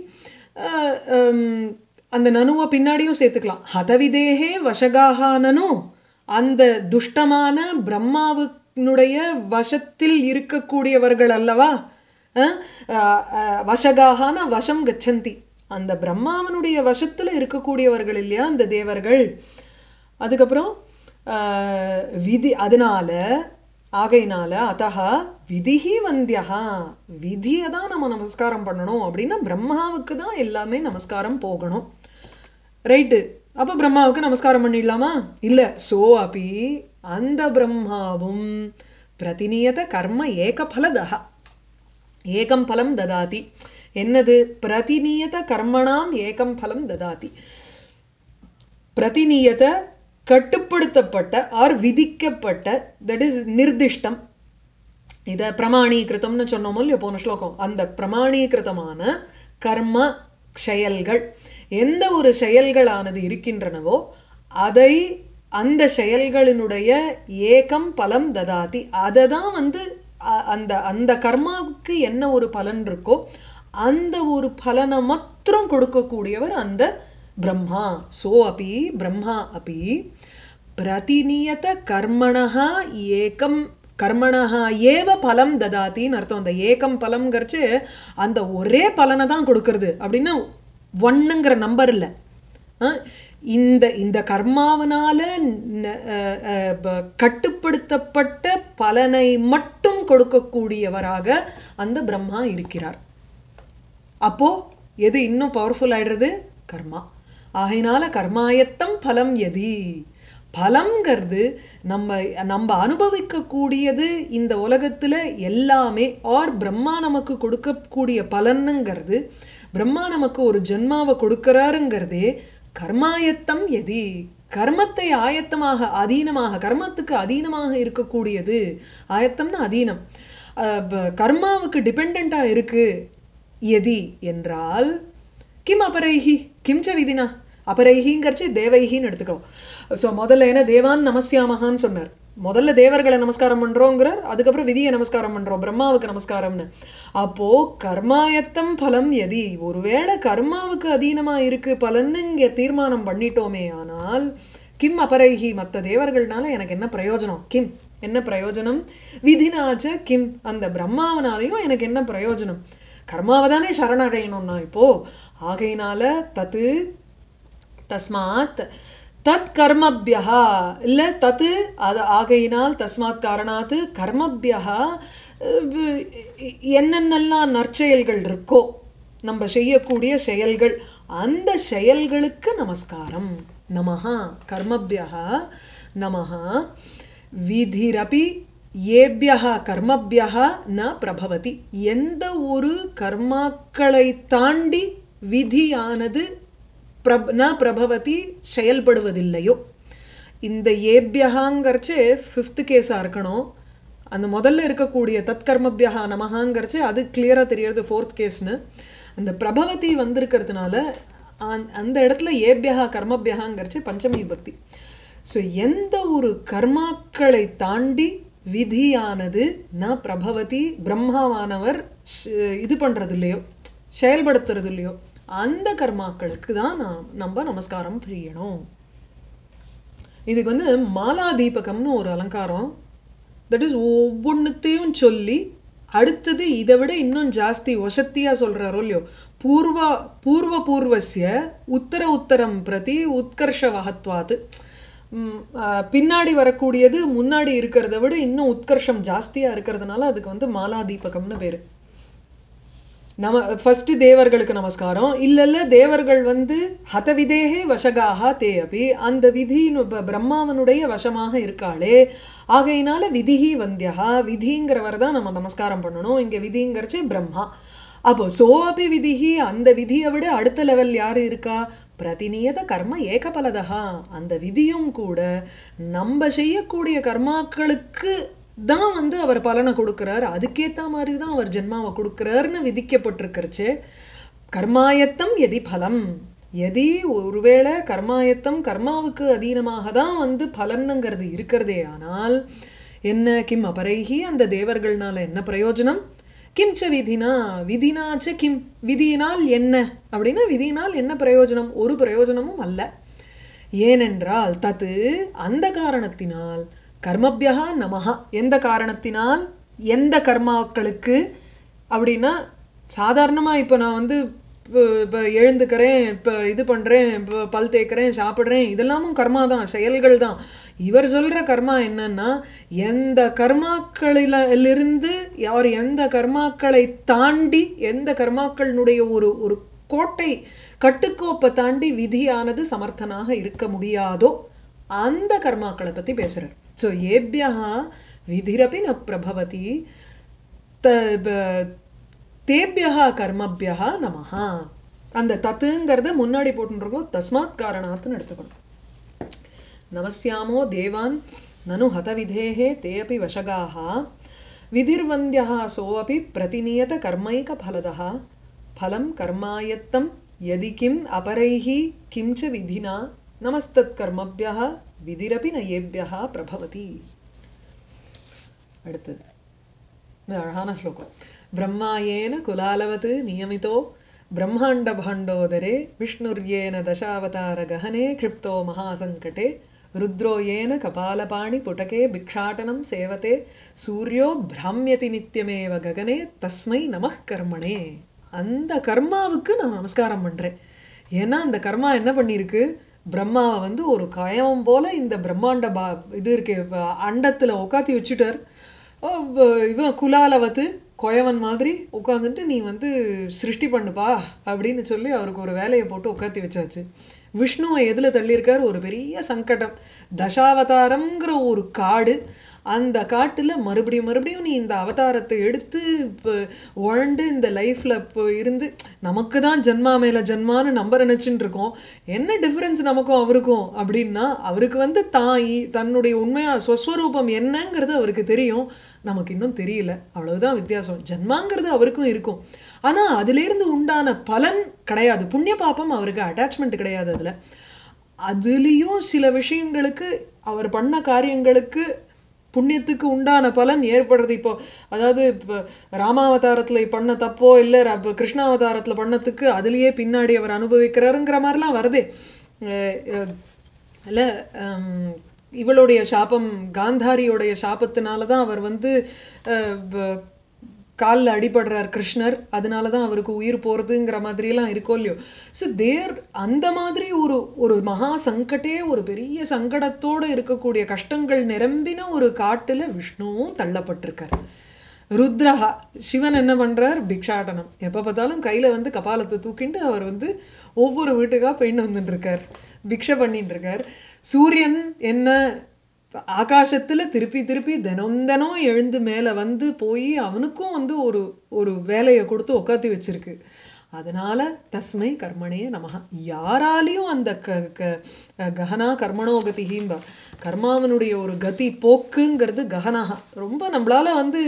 S1: அந்த நனுவை பின்னாடியும் சேர்த்துக்கலாம், ஹதவிதேகே வசகாகா நனு, அந்த துஷ்டமான பிரம்மாவுடைய வசத்தில் இருக்கக்கூடியவர்கள் அல்லவா, வசகாகான வசம் கச்சந்தி, அந்த பிரம்மாவனுடைய வசத்தில் இருக்கக்கூடியவர்கள் இல்லையா அந்த தேவர்கள். அதுக்கப்புறம் விதி, அதனால ஆகையினால அத்தஹா விதிஹி வந்தியா, விதியை தான் நம்ம நமஸ்காரம் பண்ணணும் அப்படின்னா பிரம்மாவுக்கு தான் எல்லாமே நமஸ்காரம் போகணும், ரைட்டு? அப்போ பிரம்மாவுக்கு நமஸ்காரம் பண்ணிடலாமா? இல்லை. சோ அப்பி அந்த பிரம்மாவும் பிரதிநியத கர்ம ஏகபலதா, ஏகம் பலம் ததாதி. என்னது? பிரதிநியத கர்மணாம் ஏகம் பலம் ததாதி. பிரதிநியத கட்டுப்படுத்தப்பட்ட ஆர் விதிக்கப்பட்ட, தட் இஸ் நிர்திஷ்டம். இதை பிரமாணீகிருத்தம்னு சொன்னோமோ இல்லையோ போன ஸ்லோகம், அந்த பிரமாணீகிருத்தமான கர்ம செயல்கள், எந்த ஒரு செயல்களானது இருக்கின்றனவோ அதை அந்த செயல்களினுடைய ஏகம் பலம் ததாதி, அதை தான் வந்து அந்த அந்த கர்மாவுக்கு என்ன ஒரு பலன் இருக்கோ அந்த ஒரு பலனை மாத்திரம் கொடுக்கக்கூடியவர் அந்த பிரம்மா. சோ அப்பி பிரம்மா அப்பி பிரதிநியத கர்மணா ஏகம் கர்மணா ஏவ பலம் ததாத்தின்னு அர்த்தம். அந்த ஏகம் பலம்ங்கிறச்சு அந்த ஒரே பலனை தான் கொடுக்கறது அப்படின்னா ஒன்னுங்கிற நம்பர் இல்லை. இந்த இந்த கர்மாவனால கட்டுப்படுத்தப்பட்ட பலனை மட்டும் கொடுக்கக்கூடியவராக அந்த பிரம்மா இருக்கிறார். அப்போ எது இன்னும் பவர்ஃபுல் ஆயிடுறது? கர்மா. ஆகையினால கர்மாயத்தம் பலம் எதி, பலம்ங்கிறது நம்ம நம்ம அனுபவிக்கக்கூடியது இந்த உலகத்தில் எல்லாமே, ஆர் பிரம்மா நமக்கு கொடுக்கக்கூடிய பலனுங்கிறது, பிரம்மா நமக்கு ஒரு ஜென்மாவை கொடுக்கறாருங்கிறதே கர்மாயத்தம் எதி, கர்மத்தை ஆயத்தமாக அதீனமாக, கர்மத்துக்கு அதீனமாக இருக்கக்கூடியது. ஆயத்தம்னா அதீனம், கர்மாவுக்கு டிபெண்ட்டாக இருக்குது எதி என்றால் கிம் அபரைஹி கிம்ச்ச விதினா, அபரைஹிங்கிறச்சு தேவைஹின்னு எடுத்துக்கிறோம். ஸோ முதல்ல என்ன தேவான் நமஸ்யாமகான்னு சொன்னார், முதல்ல தேவர்களை நமஸ்காரம் பண்ணுறோங்கிறார், அதுக்கப்புறம் விதியை நமஸ்காரம் பண்ணுறோம், பிரம்மாவுக்கு நமஸ்காரம்னு. அப்போது கர்மாயத்தம் பலம் எதி, ஒருவேளை கர்மாவுக்கு அதீனமாக இருக்குது பலன்னு இங்கே தீர்மானம் பண்ணிட்டோமே, ஆனால் கிம் அபரைஹி மற்ற தேவர்கள்னால எனக்கு என்ன பிரயோஜனம், கிம் என்ன பிரயோஜனம், விதினாச்ச கிம் அந்த பிரம்மாவனாலையும் எனக்கு என்ன பிரயோஜனம், கர்மாவை தானே சரணடையணும்னா இப்போது. ஆகையினால தத்து தஸ்மாத் தத் கர்மபியா இல்லை தத்து அது ஆகையினால் தஸ்மாத் காரணாத்து கர்மபியா என்னென்னலாம் நற்செயல்கள் இருக்கோ நம்ம செய்யக்கூடிய செயல்கள், அந்த செயல்களுக்கு நமஸ்காரம். நமஹா கர்மபியா நமஹா விதிரபி ஏபியா கர்மபியா ந பிரபவதி, எந்த ஒரு கர்மாக்களை தாண்டி விதியானது ந பிரபவதி செயல்படுவதில்லையோ. இந்த ஏபியகாங்கிறச்சு 5th கேஸாக இருக்கணும், அந்த முதல்ல இருக்கக்கூடிய தற்கர்மபியா நமகாங்கிறச்சு அது கிளியராக தெரியறது 4th கேஸ்னு. அந்த பிரபவதி வந்திருக்கிறதுனால அந்த இடத்துல ஏபியா கர்மபியகாங்கிறச்சு பஞ்சமி பக்தி. ஸோ எந்த ஒரு கர்மாக்களை தாண்டி விதியானது ந பிரபவதி, பிரம்மாவானவர் இது பண்ணுறது இல்லையோ, செயல்படுத்துறது இல்லையோ, அந்த கர்மாக்களுக்கு தான் நம்ம நமஸ்காரம் செய்யணும். இதுக்கு வந்து மாலா தீபகம்னு ஒரு அலங்காரம். தட் இஸ் ஒவ்வொன்றுத்தையும் சொல்லி அடுத்தது இதை விட இன்னும் ஜாஸ்தி வசத்தியாக சொல்கிறாரோ இல்லையோ, பூர்வசிய உத்தரம் பிரதி உத்கர்ஷ வகத்வாது, பின்னாடி வரக்கூடியது முன்னாடி இருக்கிறத விட இன்னும் உத்கர்ஷம் ஜாஸ்தியாக இருக்கிறதுனால அதுக்கு வந்து மாலா தீபகம்னு பேர். ஃபஸ்ட்டு தேவர்களுக்கு நமஸ்காரம். இல்லை தேவர்கள் வந்து ஹதவிதேகே வசகாக தே அபி, அந்த விதியின் பிரம்மாவனுடைய வசமாக இருக்காளே, ஆகையினால விதிஹி வந்தியா, விதிங்கிறவர் தான் நம்ம நமஸ்காரம் பண்ணணும். இங்கே விதிங்கிறச்சு பிரம்மா. அப்போ சோபி விதிஹி, அந்த விதியை விட அடுத்த லெவல் யார் இருக்கா? பிரதிநியத கர்ம ஏகபலதா, அந்த விதியும் கூட நம்ம செய்யக்கூடிய கர்மாக்களுக்கு தான் வந்து அவர் பலனை கொடுக்குறார், அதுக்கேற்ற மாதிரி தான் அவர் ஜென்மாவை கொடுக்குறாருன்னு விதிக்கப்பட்டிருக்கிறச்சு. கர்மாயத்தம் எதி பலம், எதி ஒருவேளை கர்மாயத்தம் கர்மாவுக்கு அதீனமாக தான் வந்து பலனுங்கிறது இருக்கிறதே, ஆனால் என்ன கிம் அபரைஹி, அந்த தேவர்கள்னால என்ன பிரயோஜனம்? கிம்ச்ச விதினா, விதினாச்ச கிம், விதியினால் என்ன அப்படின்னா விதியினால் என்ன பிரயோஜனம்? ஒரு பிரயோஜனமும் அல்ல. ஏனென்றால் தத்து, அந்த காரணத்தினால், கர்மபியா நமஹா, எந்த காரணத்தினால், எந்த கர்மாக்களுக்கு அப்படின்னா, சாதாரணமாக இப்போ நான் வந்து இப்போ எழுந்துக்கிறேன், இப்போ இது பண்ணுறேன், இப்போ பல் தேய்க்கிறேன், சாப்பிட்றேன், இதெல்லாமும் கர்மா தான், செயல்கள் தான். இவர் சொல்கிற கர்மா என்னன்னா, எந்த கர்மாக்களிலிருந்து யார் எந்த கர்மாக்களை தாண்டி, எந்த கர்மாக்களினுடைய ஒரு ஒரு கோட்டை கட்டுக்கோப்பை தாண்டி விதியானது சமர்த்தனாக இருக்க முடியாதோ அந்த கர்மாக்களை பற்றி பேசுகிறார். ஸோ ஏபியா விதிரப்பி ந பிரபவதி தேபியா கர்மபியா நமஹா. அந்த தத்துங்கிறத முன்னாடி போட்டுருக்கோம், தஸ்மாத் காரணாத்துன்னு எடுத்துக்கணும். நமஸ்யாமோ தேவான் நனு ஹதவிதேஹே தே அபி வசகாஹ விதிர்வந்தியः சோऽपि பிரதிநியத கர்மைக பலதः பலம் கர்மாயத்தம் யதி கிம் அபரைஹி கிம்ச விதினா நமஸ்தத் கர்மபியः விதிரபி நயேபியः பிரபவதி. அடுத்தது இந்த அழகான ஸ்லோகம். பிரம்மாயேன குலாலவத் நியமிதோ பிரம்மாண்ட பாண்டோதரே விஷ்ணுர்யேன தசாவதார கஹனே க்ஷிப்தோ மகாசங்கடே ருத்ரோ ஏன கபாலபாணி புட்டகே பிக்ஷாட்டனம் சேவதே சூர்யோ பிராமியதி நித்தியமேவ ககனே தஸ்மை நமः கர்மணே. அந்த கர்மாவுக்கு நான் நமஸ்காரம் பண்ணுறேன். ஏன்னா அந்த கர்மா என்ன பண்ணியிருக்கு, பிரம்மாவை வந்து ஒரு கயம் போல் இந்த பிரம்மாண்ட இது இருக்கு அண்டத்தில் உட்காத்தி வச்சுட்டார். இவன் குலாலவத்து கொயவன் மாதிரி உட்காந்துட்டு நீ வந்து சிருஷ்டி பண்ணுப்பா அப்படின்னு சொல்லி அவருக்கு ஒரு வேலையை போட்டு உட்காத்தி வச்சாச்சு. விஷ்ணுவை எதில் தள்ளியிருக்கார்? ஒரு பெரிய சங்கடம், தசாவதாரங்கிற ஒரு காடு. அந்த காட்டில் மறுபடியும் நீ இந்த அவதாரத்தை எடுத்து இப்போ உழண்டு இந்த லைஃப்பில் இப்போ இருந்து நமக்கு தான் ஜென்மா மேலே ஜென்மான்னு நம்ம நினச்சின்னு இருக்கோம். என்ன டிஃப்ரென்ஸ் நமக்கும் அவருக்கும் அப்படின்னா, அவருக்கு வந்து தன்னுடைய உண்மையாக ஸ்வஸ்வரூபம் என்னங்கிறது அவருக்கு தெரியும், நமக்கு இன்னும் தெரியல, அவ்வளவுதான் வித்தியாசம். ஜென்மாங்கிறது அவருக்கும் இருக்கும், ஆனால் அதிலேருந்து உண்டான பலன் கிடையாது. புண்ணிய பாப்பம் அவருக்கு அட்டாச்மெண்ட் கிடையாது. அதுலேயும் சில விஷயங்களுக்கு அவர் பண்ண காரியங்களுக்கு புண்ணியத்துக்கு உண்டான பலன் ஏற்படுறது. இப்போ அதாவது இப்போ ராமாவதாரத்தில் பண்ண தப்போ இல்லை கிருஷ்ணாவதாரத்தில் பண்ணத்துக்கு அதுலேயே பின்னாடி அவர் அனுபவிக்கிறாருங்கிற மாதிரிலாம் வருதே. இல்லை இவளுடைய சாபம், காந்தாரியோடைய சாபத்தினால தான் அவர் வந்து காலில் அடிபடுறார் கிருஷ்ணர், அதனால தான் அவருக்கு உயிர் போகிறதுங்கிற மாதிரிலாம் இருக்கோ இல்லையோ. ஸோ அந்த மாதிரி ஒரு மகா சங்கட்டே, ஒரு பெரிய சங்கடத்தோடு இருக்கக்கூடிய கஷ்டங்கள் நிரம்பின ஒரு காட்டில் விஷ்ணுவும் தள்ளப்பட்டிருக்கார். ருத்ரஹா சிவன் என்ன பண்ணுறார்? பிக்ஷாட்டனம். எப்போ பார்த்தாலும் கையில் வந்து கபாலத்தை தூக்கிண்டு அவர் வந்து ஒவ்வொரு வீட்டுக்காக போயின்னு வந்துட்டுருக்கார், பிக்ஷை பண்ணிட்டுருக்கார். சூரியன் என்ன ஆகாசத்தில் திருப்பி தினம் எழுந்து மேலே வந்து போய் அவனுக்கும் வந்து ஒரு வேலையை கொடுத்து உட்காத்தி வச்சிருக்கு. அதனால தஸ்மை கர்மணே நமஹ. யாராலையும் அந்த கஹனா கர்மணோ கதிஹீம்பா, கர்மாவனுடைய ஒரு கதி போக்குங்கிறது கஹனாக ரொம்ப நம்மளால வந்து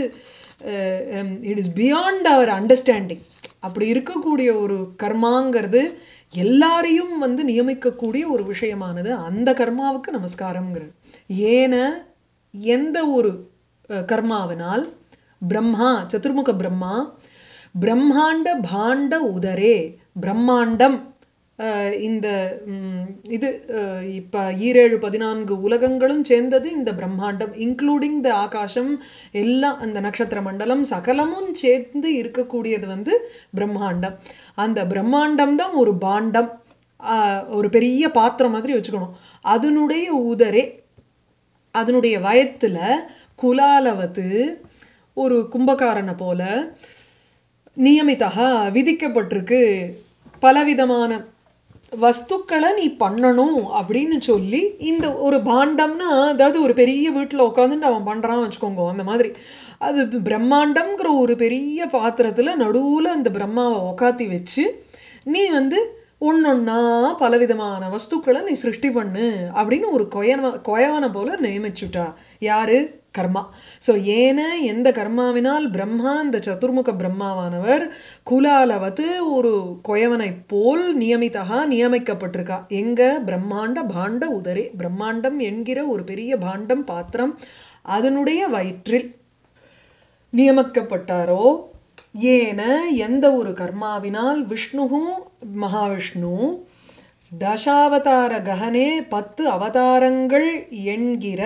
S1: it is beyond our understanding. அப்படி இருக்கக்கூடிய ஒரு கர்மாங்கிறது எல்லாரையும் வந்து நியமிக்கக்கூடிய ஒரு விஷயமானது அந்த கர்மாவுக்கு நமஸ்காரம்ங்கிறது. ஏன எந்த ஒரு கர்மாவினால் பிரம்மா சதுர்முக பிரம்மா பிரம்மாண்ட பாண்ட உதரே பிரம்மாண்டம் இந்த இது இப்போ 14 உலகங்களும் சேர்ந்தது இந்த பிரம்மாண்டம், இன்க்ளூடிங் த ஆகாசம் எல்லாம், அந்த நட்சத்திர மண்டலம் சகலமும் சேர்ந்து இருக்கக்கூடியது வந்து பிரம்மாண்டம். அந்த பிரம்மாண்டம் தான் ஒரு பாண்டம், ஒரு பெரிய பாத்திரம் மாதிரி வச்சுக்கணும். அதனுடைய உதரே, அதனுடைய வயத்தில் குலாலவத்து ஒரு கும்பகாரனை போல நியமித்தா விதிக்கப்பட்டிருக்கு. பலவிதமான வஸ்துக்களை நீ பண்ணணும் அப்படின்னு சொல்லி, இந்த ஒரு பாண்டம்னா அதாவது ஒரு பெரிய வீட்டில் உட்காந்துட்டு அவன் பண்ணுறான்னு வச்சுக்கோங்க, அந்த மாதிரி. அது பிரம்மாண்டம்ங்கிற ஒரு பெரிய பாத்திரத்தில் நடுவில் அந்த பிரம்மாவை உக்காத்தி வச்சு நீ வந்து ஒன்னொன்னா பலவிதமான வஸ்துக்களை நீ சிருஷ்டி பண்ணு அப்படின்னு ஒரு கொயவனை போல நியமிச்சுட்டா. யாரு? கர்மா. ஸோ ஏன எந்த கர்மாவினால் பிரம்மா இந்த சதுர்முக பிரம்மாவானவர் குலாலவத்து ஒரு கொயவனை போல் நியமிக்கப்பட்டிருக்கா. எங்க? பிரம்மாண்ட பாண்ட உதரே, பிரம்மாண்டம் என்கிற ஒரு பெரிய பாண்டம் பாத்திரம் அதனுடைய வயிற்றில் நியமிக்கப்பட்டாரோ. ஏன எந்த ஒரு கர்மாவினால் விஷ்ணுவும் மகாவிஷ்ணு தசாவதார ககனே 10 அவதாரங்கள் என்கிற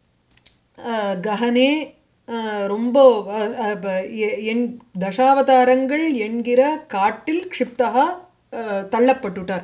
S1: ககனே ரொம்ப என் தசாவதாரங்கள் என்கிற காட்டில் க்ஷிப்தா தள்ளப்பட்டுட்டார்.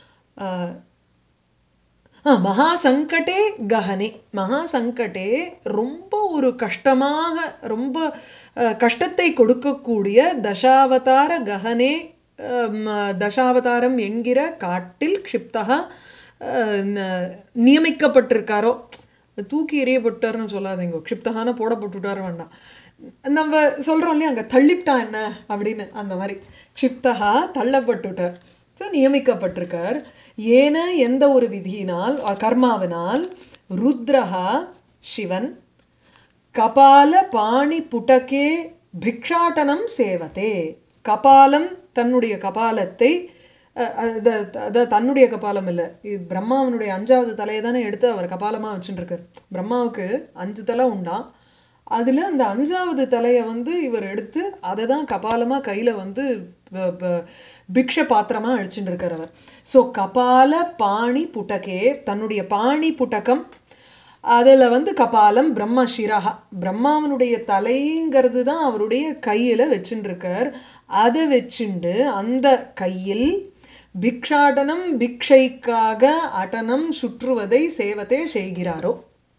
S1: மகாசங்கடே ககனே, மகாசங்கடே ரொம்ப ஒரு கஷ்டமாக ரொம்ப கஷ்டத்தை கொடுக்கக்கூடிய தசாவதார ககனே தசாவதாரம் என்கிற காட்டில் க்ஷிப்தா நியமிக்கப்பட்டிருக்காரோ. தூக்கி எறியப்பட்டார்னு சொல்லாதீங்க, க்ஷிப்தகான போடப்பட்டுட்டார் வேண்டாம். நம்ம சொல்கிறோம் இல்லையா அங்கே தள்ளிவிட்டா என்ன அப்படின்னு, அந்த மாதிரி க்ஷிப்தகா தள்ளப்பட்டுட்டார். ஸோ நியமிக்கப்பட்டிருக்கார். ஏன எந்த ஒரு விதியினால் கர்மாவினால் ருத்ரஹா சிவன் கபால பாணி புட்டகே பிக்ஷாட்டனம் சேவதே. கபாலம் தன்னுடைய கபாலத்தை, தன்னுடைய கபாலம் இல்லை, பிரம்மாவனுடைய 5வது தலையை தானே எடுத்து அவர் கபாலமாக வச்சுட்டுருக்கார். பிரம்மாவுக்கு 5 தலை உண்டாம், அதில் அந்த 5வது தலையை வந்து இவர் எடுத்து அதை தான் கபாலமாக கையில் வந்து பிக்ஷ பாத்திரமாக அழிச்சுட்டு இருக்கார் அவர். ஸோ கபால பாணி புட்டகே, தன்னுடைய பாணி புட்டகம் அதில் வந்து கபாலம் பிரம்ம சிரஹா, பிரம்மாவனுடைய தலைங்கிறது தான் அவருடைய கையில் வச்சுட்டு இருக்கார். அதை வச்சுண்டு அந்த கையில் பிக்ஷாடனம் பிக்ஷைக்காக அடனம் சுற்றுவதை சேவத்தை செய்கிறாரோ.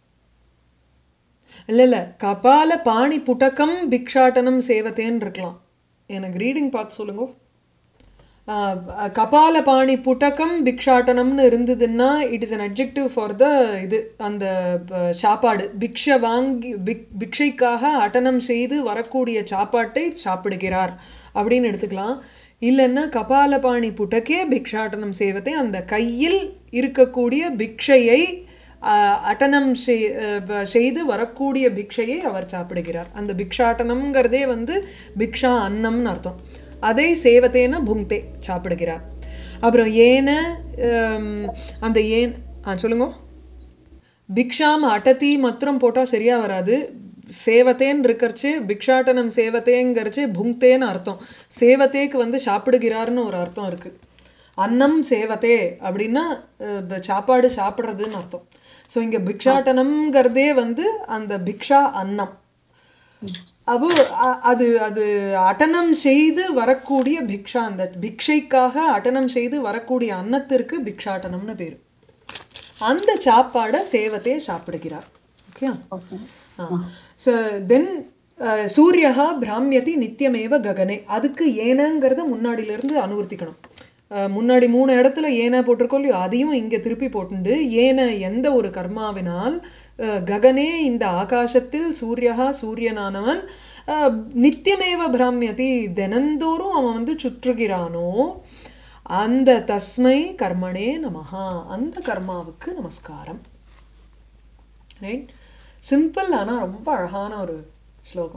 S1: இல்லை கபால பாணி புட்டகம் பிக்ஷாட்டனம் சேவத்தேன்னு இருக்கலாம். எனக்கு ரீடிங் பார்த்து சொல்லுங்க. கபால பாணி புட்டகம் பிக்ஷாட்டனம்னு இருந்ததுன்னா it is an adjective for the இது, அந்த சாப்பாடு பிக்ஷை வாங்கி பிக்ஷைக்காக அட்டனம் செய்து வரக்கூடிய சாப்பாட்டை சாப்பிடுகிறார் அப்படின்னு எடுத்துக்கலாம். இல்லைன்னா கபாலபாணி புட்டக்கே பிக்ஷாட்டனம் சேவத்தை, அந்த கையில் இருக்கக்கூடிய பிக்ஷையை அட்டனம் செய்து வரக்கூடிய பிக்ஷையை அவர் சாப்பிடுகிறார். அந்த பிக்ஷாட்டனம்ங்கிறதே வந்து பிக்ஷா அன்னம்னு அர்த்தம். அதை சேவத்தேன புங்தே சாப்பிடுகிறார். அப்புறம் ஏன அந்த ஏன் சொல்லுங்க. பிக்ஷாம் அட்டதி மாத்திரம் போட்டால் சரியாக வராது. சேவத்தேன்னு இருக்கிறச்சு, பிக்ஷாட்டனம் சேவத்தேங்கிறச்சு புங்தேன்னு அர்த்தம். சேவத்தேக்கு வந்து சாப்பிடுகிறார்னு ஒரு அர்த்தம் இருக்குது. அன்னம் சேவத்தே அப்படின்னா சாப்பாடு சாப்பிட்றதுன்னு அர்த்தம். ஸோ இங்கே பிக்ஷாட்டனம்ங்கிறதே வந்து அந்த பிக்ஷா அன்னம். அப்போ அது அது அட்டனம் செய்து வரக்கூடிய பிக்ஷா, அந்த பிக்ஷைக்காக அட்டனம் செய்து வரக்கூடிய அன்னத்திற்கு பிக்ஷாட்டனம்னு பேர். அந்த சாப்பாடை சேவத்தையே சாப்பிடுகிறார். ஓகே. So then சூரியஹா பிராமியதி நித்தியமேவ ககனே. அதுக்கு ஏனங்கிறத முன்னாடியிலேருந்து அனுவர்த்திக்கணும். முன்னாடி 3 இடத்துல ஏன போட்டிருக்கோம் இல்லையோ, அதையும் இங்கே திருப்பி போட்டுண்டு ஏன எந்த ஒரு கர்மாவினால் ககனே இந்த ஆகாசத்தில் சூரியஹா சூரியனானவன் நித்தியமேவ பிராமியதி தினந்தோறும் அவன் வந்து சுற்றுகிறானோ, அந்த தஸ்மை கர்மணே நமஹா, அந்த கர்மாவுக்கு நமஸ்காரம். ரைட்? சிம்பிள், ஆனால் ரொம்ப அழகான ஒரு ஸ்லோகம்.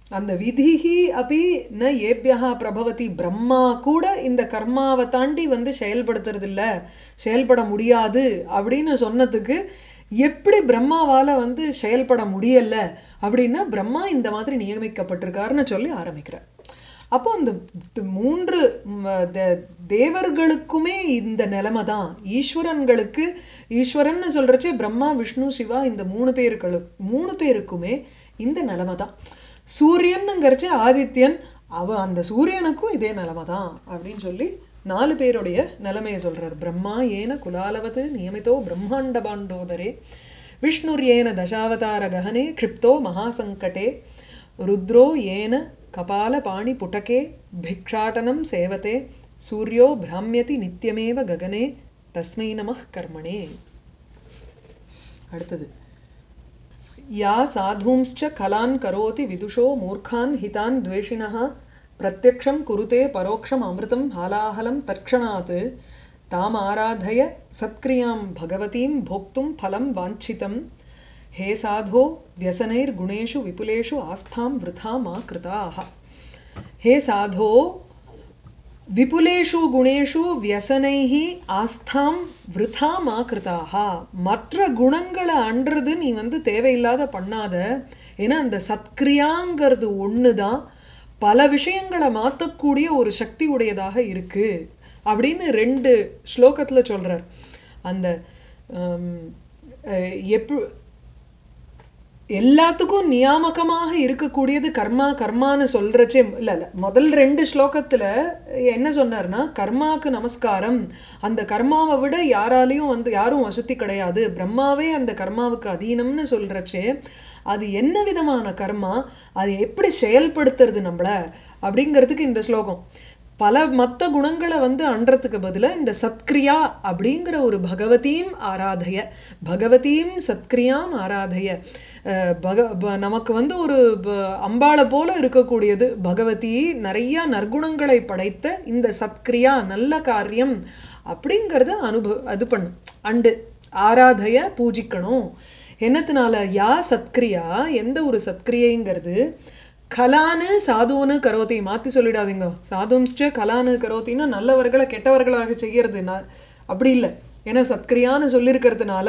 S1: அந்த விதிஹி அப்படி ந ஏபியா பிரபவதி பிரம்மா கூட இந்த கர்மாவை தாண்டி வந்து செயல்படுத்துறது இல்ல செயல்பட முடியாது அப்படின்னு சொன்னதுக்கு எப்படி பிரம்மாவால் வந்து செயல்பட முடியல அப்படின்னா பிரம்மா இந்த மாதிரி நியமிக்கப்பட்டிருக்காருன்னு சொல்லி ஆரம்பிக்கிறார். அப்போ அந்த மூன்று தேவர்களுக்குமே இந்த நிலைமை தான். ஈஸ்வரன்களுக்கு ஈஸ்வரன் சொல்கிறச்சே பிரம்மா விஷ்ணு சிவா இந்த மூணு பேருக்குமே இந்த நிலைமை தான். சூரியனுங்கிறச்சே ஆதித்யன் அந்த சூரியனுக்கும் இதே நிலைமை தான் அப்படின்னு சொல்லி 4 பேருடைய நிலைமையை சொல்கிறார். பிரம்மா ஏன குலாலவது நியமித்தோ பிரம்மாண்ட பாண்டோதரே விஷ்ணுர் ஏன தசாவதார ககனே க்ஷிப்தோ மகாசங்கடே ருத்ரோ ஏன கபால பாணி புட்டகே பிக்ஷாடனம் சேவதே சூர்யோ பிராமியதி நித்யமேவ ககனே தஸ்மை நமः கர்மணே. அடுத்தது யா சாதூம்ஸ்ச கலான் கரோதி விதுஷோ மூர்க்கான் ஹிதான் துவேஷிணः பிரத்யக்ஷம் குருதே பரோக்ஷம் அமிர்தம் ஹாலாஹலம் தற்க்ஷணாத் தாம் ஆராதய சத்க்ரியாம் பகவதீம் போக்தும் பலம் வாஞ்சிதம் ஹே சாதோ வியசனைர் குணேஷு விபுலேஷு ஆஸ்தாம் விருதா மா கிருதாः. ஹே சாதோ விபுலேஷு குணேஷு வியசனைஹி ஆஸ்தாம் விருதா மா கிருதாக. மற்ற குணங்களை அன்றது நீ வந்து தேவையில்லாத பண்ணாத. ஏன்னா அந்த சத்கிரியாங்கிறது ஒன்று தான் பல விஷயங்களை மாற்றக்கூடிய ஒரு சக்தி உடையதாக இருக்குது அப்படின்னு 2 ஸ்லோகத்தில் சொல்கிறார். அந்த எல்லாத்துக்கும் நியாமகமாக இருக்கக்கூடியது கர்மான்னு சொல்கிறச்சே இல்லை முதல் 2 ஸ்லோகத்தில் என்ன சொன்னார்னா கர்மாவுக்கு நமஸ்காரம், அந்த கர்மாவை விட யாராலையும் வந்து யாரும் வசதி கிடையாது, பிரம்மாவே அந்த கர்மாவுக்கு அதீனம்னு சொல்கிறச்சே அது என்ன விதமான கர்மா, அது எப்படி செயல்படுத்துறது நம்மளை அப்படிங்கிறதுக்கு இந்த ஸ்லோகம். பல மற்ற குணங்களை வந்து அன்றதுக்கு பதிலாக இந்த சத்கிரியா அப்படிங்கிற ஒரு பகவதீம் ஆராதய, பகவதீம் சத்கிரியாம் ஆராதய. நமக்கு வந்து ஒரு அம்பாளை போல இருக்கக்கூடியது பகவதி, நிறைய நற்குணங்களை படைத்த இந்த சத்கிரியா நல்ல காரியம் அப்படிங்கிறத அது பண்ணும் அண்டு ஆராதய பூஜிக்கணும். என்னத்தினால யா சத்கிரியா எந்த ஒரு சத்கிரியைங்கிறது கலானு சாதுன்னு கரோதி மாற்றி சொல்லிடாதீங்க. சாதும்ஸ்ட கலானு கரோத்தின்னா நல்லவர்களை கெட்டவர்களாக செய்கிறது அப்படி இல்லை. ஏன்னா சத்கிரியான்னு சொல்லியிருக்கிறதுனால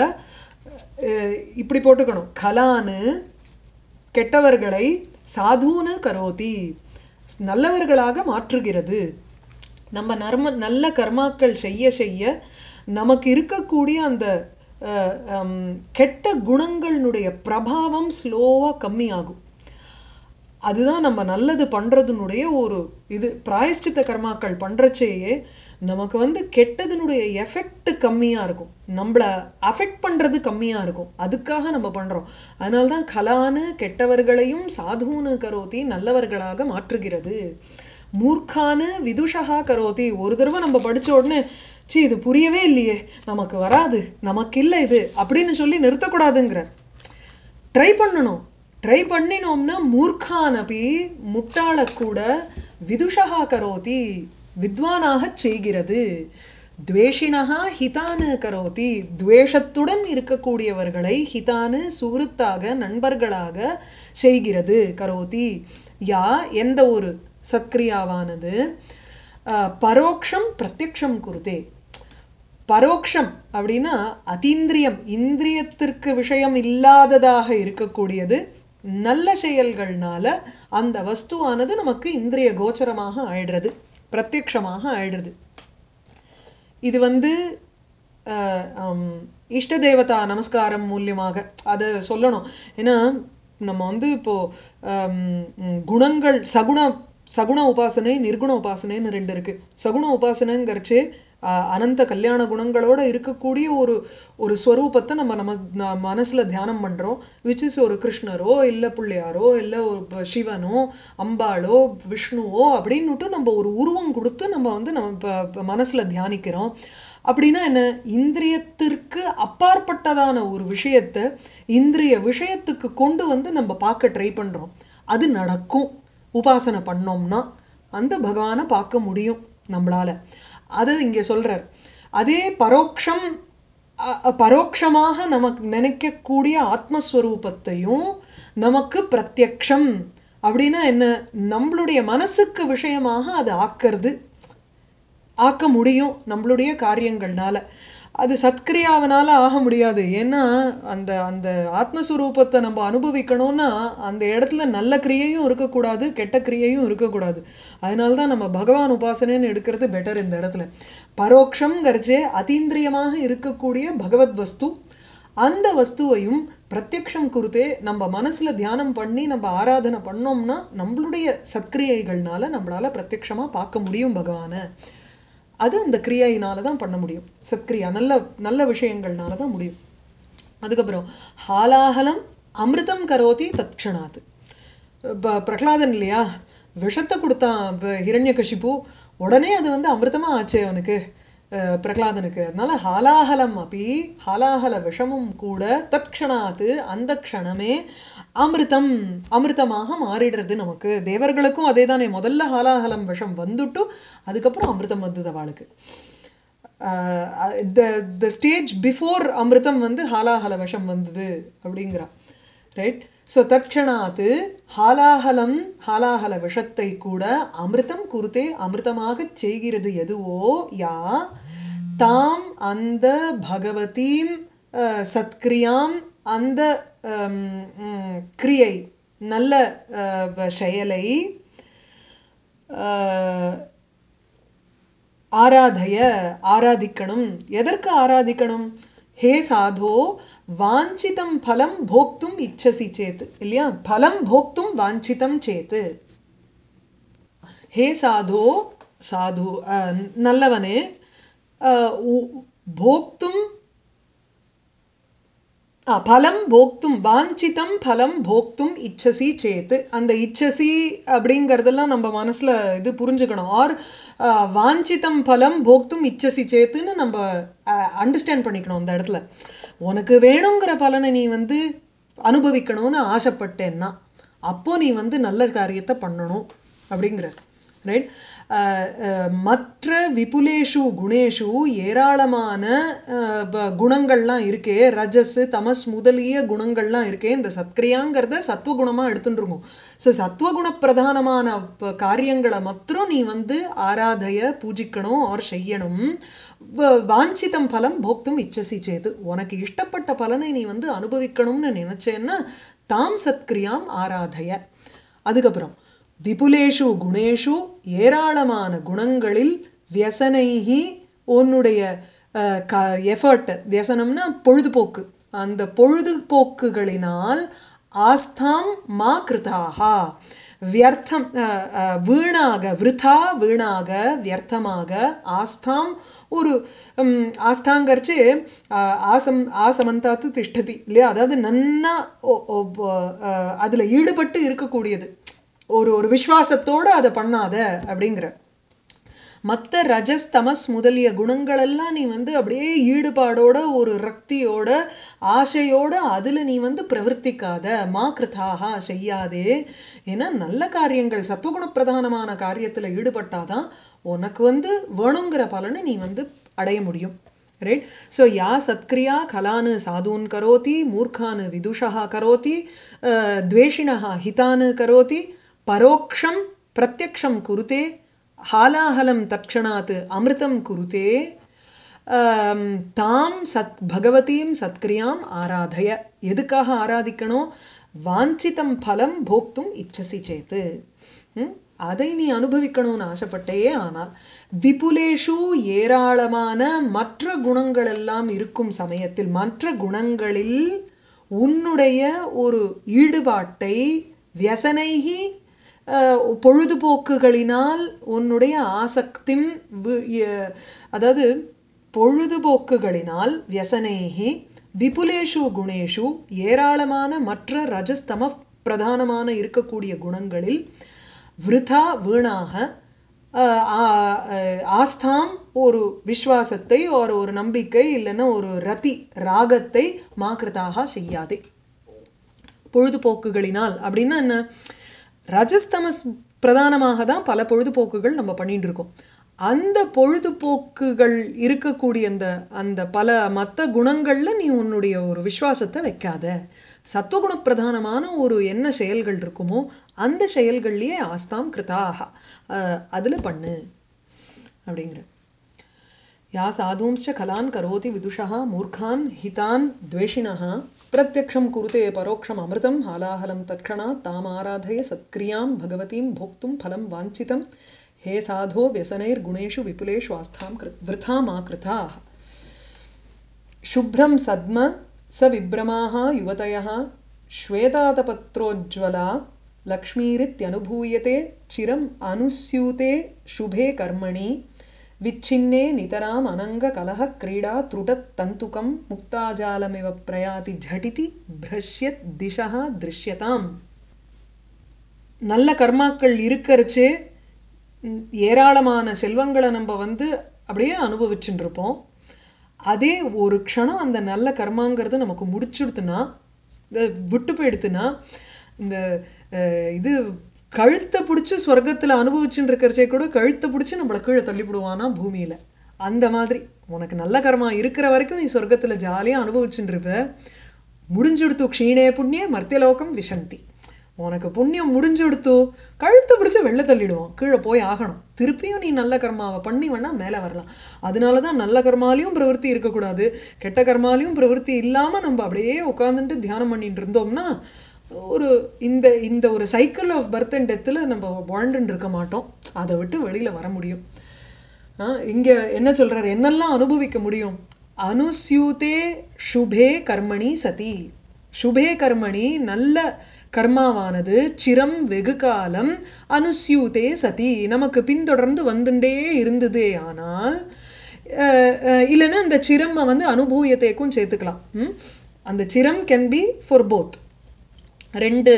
S1: இப்படி போட்டுக்கணும், கலானு கெட்டவர்களை சாதுன்னு கரோதி நல்லவர்களாக மாற்றுகிறது. நம்ம நல்ல கர்மாக்கள் செய்ய செய்ய நமக்கு இருக்கக்கூடிய அந்த கெட்ட குணங்களினுடைய பிரபாவம் ஸ்லோவாக கம்மியாகும். அதுதான் நம்ம நல்லது பண்ணுறதுனுடைய ஒரு இது. பிராயஷ்சித்த கர்மாக்கள் பண்ணுறச்சேயே நமக்கு வந்து கெட்டதுனுடைய எஃபெக்ட் கம்மியாக இருக்கும், நம்மளை அஃபெக்ட் பண்ணுறது கம்மியாக இருக்கும். அதுக்காக நம்ம பண்ணுறோம். அதனால தான் கலானு கெட்டவர்களையும் சாதுன்னு கரோதி நல்லவர்களாக மாற்றுகிறது. மூர்க்கானு விதுஷா கரோதி. ஒரு தடவை நம்ம படித்த உடனே இது புரியவே இல்லையே, நமக்கு வராது, நமக்கு இல்லை இது அப்படின்னு சொல்லி நிறுத்தக்கூடாதுங்கிறார். ட்ரை பண்ணணும். ட்ரை பண்ணினோம்னா மூர்க்கானபி முட்டாள கூட விதுஷா கரோதி வித்வானாக செய்கிறது. துவேஷினஹா ஹிதானு கரோதி துவேஷத்துடன் இருக்கக்கூடியவர்களை ஹிதானு சுகிருத்தாக நண்பர்களாக செய்கிறது. கரோதி யா எந்த ஒரு சத்கிரியாவானது பரோக்ஷம் பிரத்யக்ஷம் குருதே. பரோக்ஷம் அப்படின்னா அதீந்திரியம், இந்திரியத்திற்கு விஷயம் இல்லாததாக இருக்கக்கூடியது. நல்ல செயல்கள்னால அந்த வஸ்துவானது நமக்கு இந்திரிய கோச்சரமாக ஆயிடுறது, பிரத்யக்ஷமாக ஆயிடுறது. இது வந்து இஷ்ட தேவதா நமஸ்காரம் மூலியமாக அதை சொல்லணும். ஏன்னா நம்ம வந்து இப்போது குணங்கள் சகுண உபாசனை நிர்குண உபாசனைன்னு 2 இருக்குது. சகுண உபாசனைங்கிறச்சு அனந்த கல்யாண குணங்களோடு இருக்கக்கூடிய ஒரு ஸ்வரூபத்தை நம்ம மனசில் தியானம் பண்ணுறோம். விச் இஸ் ஒரு கிருஷ்ணரோ இல்லை பிள்ளையாரோ இல்லை ஒரு சிவனோ அம்பாளோ விஷ்ணுவோ அப்படின்னுட்டு நம்ம ஒரு உருவம் கொடுத்து நம்ம வந்து நம்ம மனசில் தியானிக்கிறோம். அப்படின்னா என்ன, இந்திரியத்திற்கு அப்பாற்பட்டதான ஒரு விஷயத்தை இந்திரிய விஷயத்துக்கு கொண்டு வந்து நம்ம பார்க்க ட்ரை பண்ணுறோம். அது நடக்கும். உபாசனை பண்ணோம்னா அந்த பகவானை பார்க்க முடியும் நம்மளால். அது இங்கே சொல்கிறார். அதே பரோட்சமாக நமக்கு நினைக்கக்கூடிய ஆத்மஸ்வரூபத்தையும் நமக்கு பிரத்யக்ஷம் அப்படின்னா என்ன, நம்மளுடைய மனசுக்கு விஷயமாக அது ஆக்கிறது, ஆக்க முடியும் நம்மளுடைய காரியங்கள்னால. அது சத்கிரியாவனால ஆக முடியாது. ஏன்னா அந்த அந்த ஆத்மஸ்வரூபத்தை நம்ம அனுபவிக்கணும்னா அந்த இடத்துல நல்ல கிரியையும் இருக்கக்கூடாது, கெட்ட கிரியையும் இருக்கக்கூடாது. அதனால தான் நம்ம பகவான் உபாசனைன்னு எடுக்கிறது பெட்டர் இந்த இடத்துல. பரோக்ஷங்கிறச்சே அதீந்திரியமாக இருக்கக்கூடிய பகவத் வஸ்து, அந்த வஸ்துவையும் பிரத்யக்ஷம் குருத்தே நம்ம மனசுல தியானம் பண்ணி நம்ம ஆராதனை பண்ணோம்னா நம்மளுடைய சத்கிரியைகள்னால நம்மளால பிரத்யக்ஷமா பார்க்க முடியும் பகவானை. அது அந்த கிரியையினால தான் பண்ண முடியும். சத்கிரியா நல்ல நல்ல விஷயங்கள்னால தான் முடியும். அதுக்கப்புறம் ஹாலாஹலம் அமிர்தம் கரோதி தத்க்ஷணாத். பிரகலாதன் இல்லையா, விஷத்தை கொடுத்தான் ஹிரண்யகசிபு, உடனே அது வந்து அமிர்தமாக ஆச்சே அவனுக்கு, பிரகலாதனுக்கு. அதனால ஹாலாஹலம் அப்படி ஹாலாஹல விஷமும் கூட தற்க்ஷணாத்து அந்த க்ஷணமே அமிர்தம் அமிர்தமாக மாறிடுறது நமக்கு. தேவர்களுக்கும் அதே தானே, முதல்ல ஹாலாஹலம் விஷம் வந்துட்டு அதுக்கப்புறம் அமிர்தம் வந்தது அவளுக்கு. த ஸ்டேஜ் பிஃபோர் அமிர்தம் வந்து ஹாலாஹல விஷம் வந்தது அப்படிங்கிறா. ரைட். ஸோ தற்க்ஷணாத்து ஹாலாஹலம் ஹாலாஹல விஷத்தை கூட அமிர்தம் குருத்தே அமிர்தமாக செய்கிறது எதுவோ யா தாம் அந்த பகவதீம் சத்கிரியாம் அந்த கிரியை நல்ல செயலை ஆராதய ஆராதிக்கணும். எதற்கு ஆராதிக்கணும்? ஹே சாதோ வாஞ்சிதம் பலம் போக்தும் இச்சசி சேத், இல்லையா, பலம் போக்தும் வாஞ்சிதம் சேத். ஹே சாதோ, சாது நல்லவனே, போக்தும் பலம் போக்தும் வாஞ்சிதம் பலம் போக்தும் இச்சசி சேத்து. அந்த இச்சசி அப்படிங்கிறதெல்லாம் நம்ம மனசில் இது புரிஞ்சுக்கணும். ஆர் வாஞ்சிதம் பலம் போக்தும் இச்சசி சேத்துன்னு நம்ம அண்டர்ஸ்டாண்ட் பண்ணிக்கணும். அந்த இடத்துல உனக்கு வேணுங்கிற பலனை நீ வந்து அனுபவிக்கணும்னு ஆசைப்பட்டேன்னா அப்போ நீ வந்து நல்ல காரியத்தை பண்ணணும் அப்படிங்கிற. ரைட். மற்ற விபுலேஷு குணேஷு ஏராளமான குணங்கள்லாம் இருக்கே, ரஜஸ் தமஸ் முதலிய குணங்கள்லாம் இருக்கே. இந்த சத்கிரியாங்கிறத சத்வகுணமாக எடுத்துட்டுருக்கோம். ஸோ சத்வகுண பிரதானமான காரியங்களை மாத்திரம் நீ வந்து ஆராதைய பூஜிக்கணும் ஆர் செய்யணும். வாஞ்சிதம் பலம் போக்தும் இச்சசி சேது, உனக்கு இஷ்டப்பட்ட பலனை நீ வந்து அனுபவிக்கணும்னு நினைச்சேன்னா தாம் சத்கிரியாம் ஆராதய. அதுக்கப்புறம் விபுலேஷு குணேஷு ஏராளமான குணங்களில் வியசனைஹி உன்னுடைய எஃபர்ட், வியசனம்னா பொழுதுபோக்கு, அந்த பொழுதுபோக்குகளினால் ஆஸ்தாம் மா கிருதாகா வியர்த்தம் வீணாக விருதா வீணாக வியர்த்தமாக ஆஸ்தாம் ஒரு ஆஸ்தாங்கரிச்சு ஆசமந்தாத்து திஷ்டதி இல்லையா, அதாவது நன்னா அதில் ஈடுபட்டு இருக்கக்கூடியது, ஒரு விசுவாசத்தோடு அதை பண்ணாத அப்படிங்கிற. மற்ற ரஜஸ் தமஸ் முதலிய குணங்களெல்லாம் நீ வந்து அப்படியே ஈடுபாடோட ஒரு ரக்தியோட ஆசையோட அதில் நீ வந்து பிரவர்த்திக்காத, மா கிருதாகா செய்யாதே. ஏன்னா நல்ல காரியங்கள் சத்துவகுண பிரதானமான காரியத்தில் ஈடுபட்டாதான் உனக்கு வந்து வேணுங்கிற பலனை நீ வந்து அடைய முடியும். ரைட். ஸோ யா சத்கிரியா கலானு சாதூன் கரோதி மூர்க்கானு விதுஷா கரோதி துவேஷிணா ஹிதானு கரோதி பரோக்ஷம் பிரத்யக்ஷம் குருதே ஹாலாஹலம் தட்சணாத் அமிர்தம் குருதே தாம் பகவதீம் சத்கிரியாம் ஆராதய. எதுக்காக ஆராதிக்கணும்? வாஞ்சிதம் பலம் போக்தும் இச்சசி சேத்து, அதை நீ அனுபவிக்கணும்னு ஆசைப்பட்டேயே. ஆனால் விபுலேஷு ஏராளமான மற்ற குணங்கள் எல்லாம் இருக்கும் சமயத்தில், மற்ற குணங்களில் உன்னுடைய ஒரு ஈடுபாட்டை வியசனைகி பொழுதுபோக்குகளினால் உன்னுடைய ஆசக்தி, அதாவது பொழுதுபோக்குகளினால் வியசனைகி விபுலேஷு குணேஷு ஏராளமான மற்ற ரஜஸ்தம பிரதானமான இருக்கக்கூடிய குணங்களில் விருதா வீணாக ஆஸ்தாம் ஒரு விஸ்வாசத்தை ஒரு நம்பிக்கை இல்லைன்னா ஒரு ரதி ராகத்தை மாக்கிருதாக செய்யாதே. பொழுதுபோக்குகளினால் அப்படின்னா என்ன, ரஜஸ்தமஸ் பிரதானமாக தான் பல பொழுதுபோக்குகள் நம்ம பண்ணிட்டு இருக்கோம். அந்த பொழுதுபோக்குகள் இருக்கக்கூடிய அந்த அந்த பல மற்ற குணங்களில் நீ உன்னுடைய ஒரு விசுவாசத்தை வைக்காத. சத்துவகுண பிரதானமான ஒரு என்ன செயல்கள் இருக்குமோ அந்த செயல்கள்லேயே ஆஸ்தாம் கிருதாக அதில் பண்ணு அப்படிங்கிற. யா சாதும்ச்ச கலான் கரோதி விதுஷா மூர்க்கான் ஹிதான் துவேஷிணः பிரத்யக்ஷம் குருதே பரோக்ஷம் அமிர்தம் ஹாலாஹலம் தட்சணா தாம் ஆராதய சத்கிரியாம் பகவதீம் போக்தும் ஃபலம் வாஞ்சிதம் हे साधो व्यसनैर् गुणेषु विपुलेषु आस्थां वृथा मा कृताः. शुभ्रं सद्म स विभ्रमाः युवतयः श्वेतातपत्रोज्ज्वला लक्ष्मीरित्यनुभूयते चिरम् अनुस्यूते शुभे कर्मणि विच्छिन्ने नितराम् अनङ्गकलह क्रीडा त्रुटत्तन्तुकं मुक्ताजालमिव प्रयाति झटिति भ्रश्यत् दिशः दृश्यताम्. நல்ல கர்மாக்கள் இருக்கறச்சே ஏராளமான செல்வங்களை நம்ம வந்து அப்படியே அனுபவிச்சுட்டு இருப்போம். அதே ஒரு க்ஷணம் அந்த நல்ல கர்மாங்கிறது நமக்கு முடிச்சுடுத்துனா, விட்டு போயிடுத்துனா, இந்த இது கழுத்தை பிடிச்சி ஸ்வர்க்கத்தில் அனுபவிச்சுட்டு இருக்கிறச்சே கூட கழுத்தை பிடிச்சி நம்மளை கீழே தள்ளிவிடுவானா பூமியில். அந்த மாதிரி உனக்கு நல்ல கர்மா இருக்கிற வரைக்கும் நீ சொர்க்கத்தில் ஜாலியாக அனுபவிச்சுட்டு இருப்ப. முடிஞ்சுடுத்து க்ஷீணே புண்ணிய மர்த்தியலோகம் விஷந்தி. உனக்கு புண்ணியம் முடிஞ்சுடுத்தோ கழுத்தை பிடிச்சி வெள்ளை தள்ளிடுவோம், கீழே போய் ஆகணும். திருப்பியும் நீ நல்ல கர்மாவை பண்ணி வேணால் மேலே வரலாம். அதனால தான் நல்ல கர்மாலையும் பிரவருத்தி இருக்கக்கூடாது, கெட்ட கர்மாலையும் பிரவருத்தி இல்லாமல் நம்ம அப்படியே உட்காந்துட்டு தியானம் பண்ணிட்டு இருந்தோம்னா ஒரு இந்த இந்த ஒரு சைக்கிள் ஆஃப் பர்த் அண்ட் டெத்தில் நம்ம வாழ்ந்துட்டு இருக்க மாட்டோம். அதை விட்டு வெளியில் வர முடியும். இங்கே என்ன சொல்கிறார், என்னெல்லாம் அனுபவிக்க முடியும்? அனுஸ்யூதே சுபே கர்மணி சதி. சுபே கர்மணி நல்ல கர்மாவானது சிரம் வெகு காலம் அனுஸ்யூதே சதி நமக்கு பின்தொடர்ந்து வந்துட்டே இருந்ததே. ஆனால் இல்லைன்னா அந்த சிரம்மை வந்து அனுபூயத்தேக்கும் சேர்த்துக்கலாம். அந்த சிரம் கேன் பி ஃபார் போத், ரெண்டு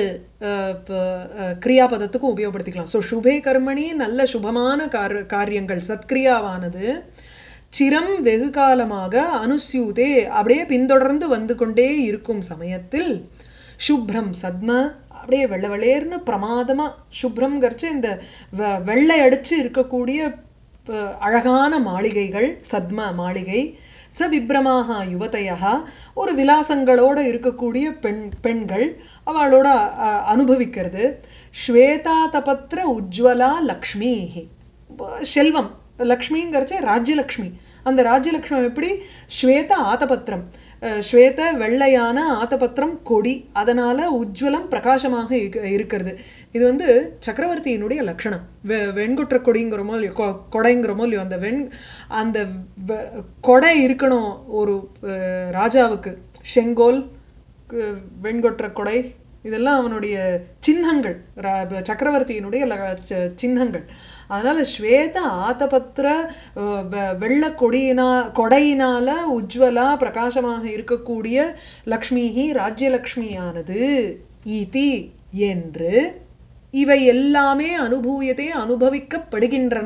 S1: கிரியாபதத்துக்கும் உபயோகப்படுத்திக்கலாம். ஸோ சுபே கர்மணி நல்ல சுபமான காரியங்கள் சத்கிரியாவானது சிரம் வெகு காலமாக அனுஸ்யூதே அப்படியே பின்தொடர்ந்து வந்து கொண்டே இருக்கும் சமயத்தில் சுப்ரம் சத்ம அப்படியே வெள்ளை வெளேர்னு பிரமாதமாக சுப்ரம் கரைச்சி இந்த வெள்ளை அடித்து இருக்கக்கூடிய அழகான மாளிகைகள் சத்ம மாளிகை. ச விப்ரமாக யுவதையா ஒரு விலாசங்களோடு இருக்கக்கூடிய பெண்கள் அவளோட அனுபவிக்கிறது. ஸ்வேதாதபத்ர உஜ்வலா லக்ஷ்மி செல்வம். லக்ஷ்மிங்கிறச்சே ராஜ்யலக்ஷ்மி. அந்த ராஜ்யலக்ஷ்மி எப்படி? ஸ்வேத ஆதபத்திரம், ஸ்வேத வெள்ளையான ஆத்தபத்திரம் கொடி, அதனால் உஜ்வலம் பிரகாசமாக இருக்கிறது. இது வந்து சக்கரவர்த்தியினுடைய லக்ஷணம். வெண்கொற்ற கொடிங்கிறோமோ இல்லையோ, கொடைங்கிறோமோ இல்லையோ, அந்த கொடை இருக்கணும் ஒரு ராஜாவுக்கு. செங்கோல், வெண்கொற்ற கொடை இதெல்லாம் அவனுடைய சின்னங்கள், சக்கரவர்த்தியினுடைய சின்னங்கள். அதனால் ஸ்வேத ஆத்தபத்திர வெள்ளை கொடையினால் உஜ்வலா பிரகாசமாக இருக்கக்கூடிய லக்ஷ்மிஹி ராஜ்யலக்ஷ்மியானது ஈதி என்று இவை எல்லாமே அனுபூயத்தை அனுபவிக்கப்படுகின்றன.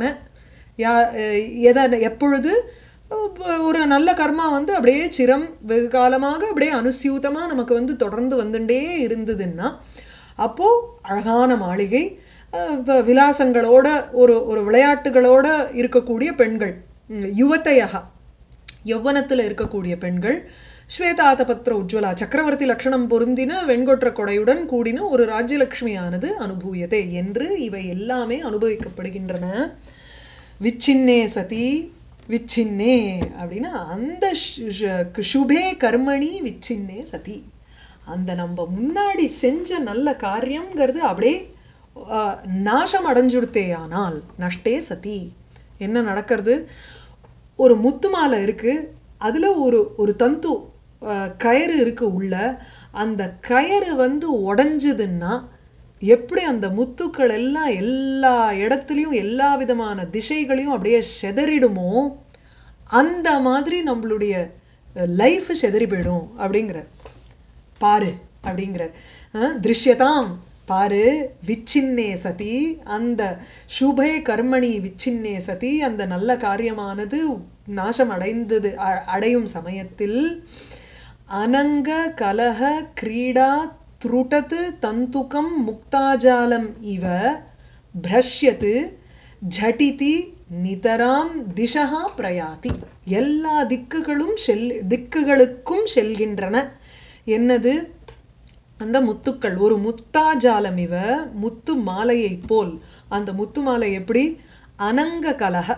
S1: எப்பொழுது ஒரு நல்ல கர்மா வந்து அப்படியே சிரம் வெகு காலமாக அப்படியே அனுசியூதமாக நமக்கு வந்து தொடர்ந்து வந்துட்டே இருந்ததுன்னா, அப்போது அழகான மாளிகை, விலாசங்களோட ஒரு விளையாட்டுகளோடு இருக்கக்கூடிய பெண்கள், யுவத்தையாக யௌவனத்தில் இருக்கக்கூடிய பெண்கள், ஸ்வேதாதபத்திர உஜ்வலா சக்கரவர்த்தி லக்ஷணம் பொருந்தின வெண்கொற்ற கொடையுடன் கூடின ஒரு ராஜ்யலக்ஷ்மியானது அனுபூயத்தை என்று இவை எல்லாமே அனுபவிக்கப்படுகின்றன. விச்சின்னே சதி, விச்சின்னே அப்படின்னா அந்த சுபே கர்மணி விச்சின்னே சதி, அந்த நம்ம முன்னாடி செஞ்ச நல்ல காரியங்கிறது அப்படியே நாசம் அடைஞ்சுடுத்தே. ஆனால் நஷ்டே சதி என்ன நடக்கிறது? ஒரு முத்து மாலை இருக்குது, அதில் ஒரு தந்து கயிறு இருக்குது உள்ள. அந்த கயிறு வந்து உடஞ்சுதுன்னா எப்படி அந்த முத்துக்கள் எல்லாம் எல்லா இடத்துலையும் எல்லா விதமான திசைகளையும் அப்படியே செதறிடுமோ, அந்த மாதிரி நம்மளுடைய லைஃப் செதறி போயிடும் அப்படிங்கிறார். பாரு அப்படிங்கிறார். திருஷ்யதாம் பாரு, விச்சின்னே சதி அந்த சுபே கர்மணி விச்சின்னே சதி அந்த நல்ல காரியமானது நாசம் அடையும் சமயத்தில் அனங்க கலக கிரீடா த்ருடத் தந்துகம் முக்தாஜாலம் இவ பிரஷ்யத் ஜடிதி நிதராம் திசா பிரயாதி, எல்லா திக்குகளுக்கும் செல்கின்றன. என்னது? அந்த முத்துக்கள். ஒரு முத்தாஜாலம் இவ, முத்து மாலையை போல். அந்த முத்து மாலை எப்படி? அனங்க கலக,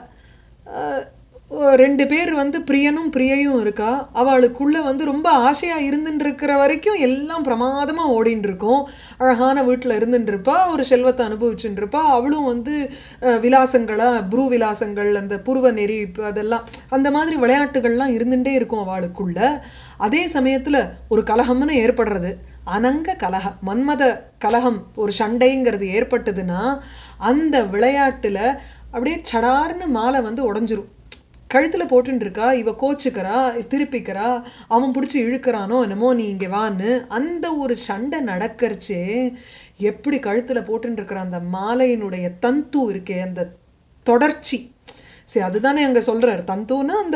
S1: ரெண்டு பேர் பிரியனும் பிரியையும் இருக்கா. அவளுக்குள்ள ரொம்ப ஆசையாக இருந்துட்டு இருக்கிற வரைக்கும் எல்லாம் பிரமாதமாக ஓடின்னு இருக்கும். அழகான வீட்டில் இருந்துட்டு இருப்பா, ஒரு செல்வத்தை அனுபவிச்சுட்டு இருப்பா. அவளும் விலாசங்களாக, ப்ரூ விலாசங்கள், அந்த புருவ நெறி, அதெல்லாம் அந்த மாதிரி விளையாட்டுகள்லாம் இருந்துகிட்டே இருக்கும் அவளுக்குள்ள. அதே சமயத்தில் ஒரு கலகம்னு ஏற்படுறது, அனங்க கலக, மன்மத கலகம், ஒரு சண்டைங்கிறது ஏற்பட்டதுன்னா அந்த விளையாட்டில் அப்படியே சடார்னு மாலை உடஞ்சிரும். கழுத்தில் போட்டுன்னு இருக்கா, இவ கோச்சுக்கிறா, திருப்பிக்கிறா, அவன் பிடிச்சி இழுக்கிறானோ என்னமோ, நீ இங்கே வான்னு. அந்த ஒரு சண்டை நடக்கிறச்சே எப்படி கழுத்தில் போட்டுன்னு இருக்கிற அந்த மாலையினுடைய தந்து இருக்கே, அந்த தொடர்ச்சி. சரி, அதுதானே அங்கே சொல்கிறார். தந்துன்னா அந்த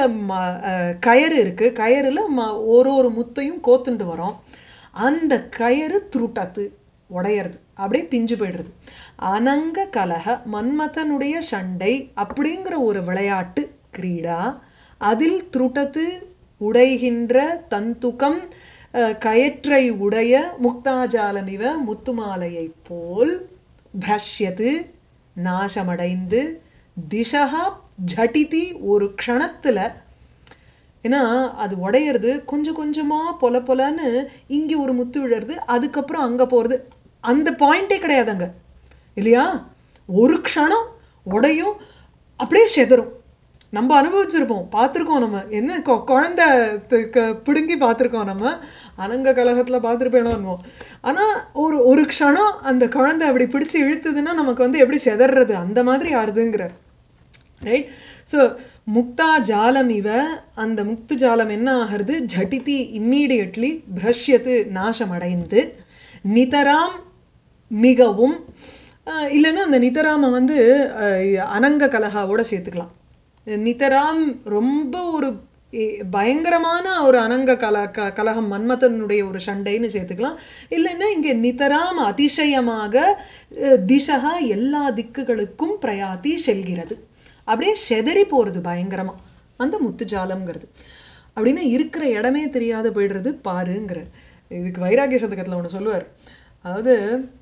S1: கயறு இருக்குது, கயறில் ஒரு முத்தையும் கோத்துண்டு வரோம். அந்த கயறு துருட்டத்து உடையிறது, அப்படியே பிஞ்சு போய்டுறது. அனங்க கலக, மன்மதனுடைய சண்டை அப்படிங்கிற ஒரு விளையாட்டு கிரீடா. அதில் துருட்டத்து உடைகின்ற தந்துக்கம், கயற்றை உடைய முக்தாஜாலமிவ முத்துமாலையை போல் பிரஷ்யத்து நாசமடைந்து திசா ஜட்டிதி ஒரு க்ஷணத்தில். ஏன்னா அது உடையிறது கொஞ்சம் கொஞ்சமாக பொல பொலன்னு இங்கே ஒரு முத்து விழுறது, அதுக்கப்புறம் அங்கே போகிறது. அந்த பாயிண்டே கிடையாது அங்கே, இல்லையா? ஒரு க்ஷணம் உடையும், அப்படியே செதறும். நம்ம அனுபவிச்சிருப்போம், பார்த்துருக்கோம். நம்ம என்ன குழந்தை பிடுங்கி பார்த்துருக்கோம். நம்ம அனங்க கலகத்தில் பார்த்துருப்பேனோ. ஆனால் ஒரு க்ஷணம் அந்த குழந்தை அப்படி பிடிச்சி இழுத்துதுன்னா நமக்கு எப்படி செதறது, அந்த மாதிரி ஆறுதுங்கிறார். ரைட்? ஸோ முக்தா ஜாலம் இவ, அந்த முக்து ஜாலம் என்ன ஆகிறது? ஜட்டிதி, இம்மீடியட்லி, பிரஷ்யத்து நாசமடைந்து, நிதராம் மிகவும், இல்லைன்னா அந்த நிதராமை அனங்க கலகாவோட சேர்த்துக்கலாம். நிதராம் ரொம்ப ஒரு பயங்கரமான ஒரு அனங்க கலகம், மன்மதனுடைய ஒரு சண்டைன்னு சேர்த்துக்கலாம். இல்லைன்னா இங்கே நிதராம் அதிசயமாக திசா எல்லா திக்குகளுக்கும் பிரயாத்தி செல்கிறது, அப்படியே செதறி போகிறது பயங்கரமாக அந்த முத்துஜாலம்ங்கிறது. அப்படின்னா இருக்கிற இடமே தெரியாத போய்டுறது பாருங்கிறார். இதுக்கு வைராகிய சதகத்தில் ஒன்று சொல்லுவார். அதாவது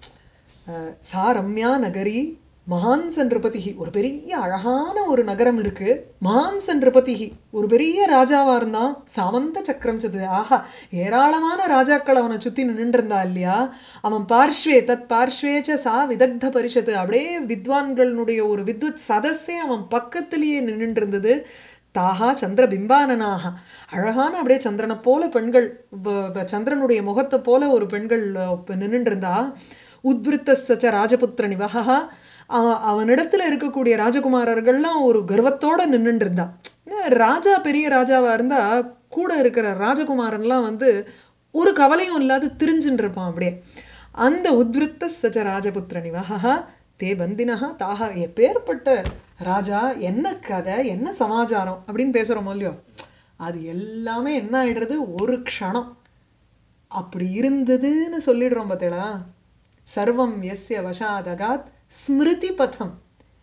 S1: சா ரம்யா நகரி மகான்ச நிருபதிகி, ஒரு பெரிய அழகான ஒரு நகரம் இருக்குது. மகான்ச நிருபதிகி, ஒரு பெரிய ராஜாவாக இருந்தான். சாமந்த சக்கரம் சது, ஆஹா, ஏராளமான ராஜாக்கள் அவனை சுற்றி நின்றுருந்தா இல்லையா. அவன் பார்ஷ்வே தத் பார்ஷ்வேச்ச சா விதக்த பரிஷத்து, அப்படியே வித்வான்களுடைய ஒரு வித்வத் சதஸே அவன் பக்கத்திலேயே நின்றுட்டு இருந்தது. தாஹா சந்திர பிம்பானனாக, அழகான அப்படியே சந்திரனை போல பெண்கள், சந்திரனுடைய முகத்தை போல ஒரு பெண்கள் நின்றுட்டு இருந்தா. உத்விருத்த சச்ச ராஜபுத்திர நிவகா, அவனிடத்தில் இருக்கக்கூடிய ராஜகுமாரர்கள்லாம் ஒரு கர்வத்தோடு நின்றுட்டு இருந்தா. ராஜா பெரிய ராஜாவாக இருந்தால் கூட இருக்கிற ராஜகுமாரன்லாம் ஒரு கவலையும் இல்லாத திரிஞ்சுட்டு இருப்பான் அப்படியே. அந்த உத்விருத்த சச்ச ராஜபுத்திர நிவகா தே பந்தினஹா தாஹா, எப்பேற்பட்ட ராஜா, என்ன கதை, என்ன சமாச்சாரம் அப்படின்னு பேசுகிறோமோ இல்லையோ, அது எல்லாமே என்ன ஆகிடுறது? ஒரு க்ஷணம் அப்படி இருந்ததுன்னு சொல்லிடுறோம் பார்த்தேடா. சர்வம் எஸ்ய வசாதகாத் ஸ்மிருதி பதம்,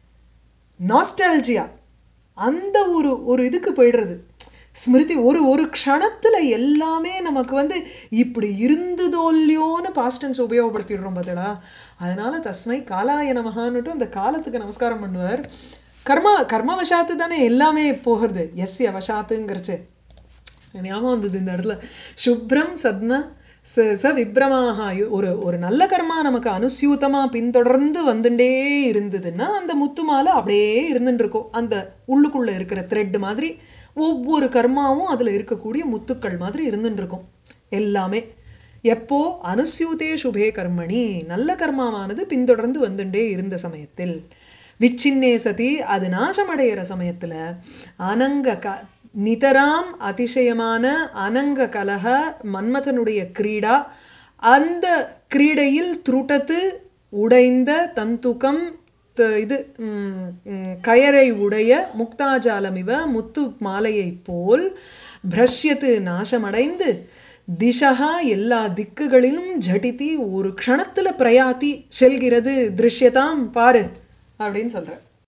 S1: நாஸ்டால்ஜியா, அந்த ஒரு இதுக்கு போய்டுறது. ஸ்மிருதி ஒரு க்ஷணத்தில் எல்லாமே நமக்கு இப்படி இருந்ததோ இல்லையோன்னு பாஸ்டன்ஸ் உபயோகப்படுத்திடுறோம் பார்த்தடா. அதனால் தஸ்மை காலாய நமகான்னுட்டு அந்த காலத்துக்கு நமஸ்காரம் பண்ணுவார். கர்ம வசாத்து தானே எல்லாமே போகிறது, எஸ்ய வசாத்துங்கிறச்சு. ஞாபகம் வந்தது இந்த இடத்துல. சுப்ரம் சத்ம ச விப்ரமாக, ஒரு நல்ல கர்மா நமக்கு அனுசியூத்தமாக பின்தொடர்ந்து வந்துட்டே இருந்ததுன்னா அந்த முத்து மாலை அப்படியே இருந்துட்டுருக்கோம். அந்த உள்ளுக்குள்ளே இருக்கிற த்ரெட் மாதிரி ஒவ்வொரு கர்மாவும் அதில் இருக்கக்கூடிய முத்துக்கள் மாதிரி இருந்துட்டுருக்கும் எல்லாமே. எப்போ? அனுசியூதே சுபே கர்மணி, நல்ல கர்மாவானது பின்தொடர்ந்து வந்துட்டே இருந்த சமயத்தில். விச்சின்னே சதி, அது நாசமடைகிற சமயத்தில் அனங்க நிதராம் அதிசயமான அனங்க கலக மன்மதனுடைய கிரீடா, அந்த கிரீடையில் துருட்டத்து உடைந்த தந்துக்கம், இது கயரை உடைய முக்தாஜாலமிவ முத்து மாலையை போல் பிரஷ்யத்து நாசமடைந்து திசா எல்லா திக்குகளிலும் ஜட்டிதி ஒரு க்ஷணத்தில் பிரயாத்தி செல்கிறது. திருஷ்யதாம் பாரு அப்படின்னு சொல்கிறேன்.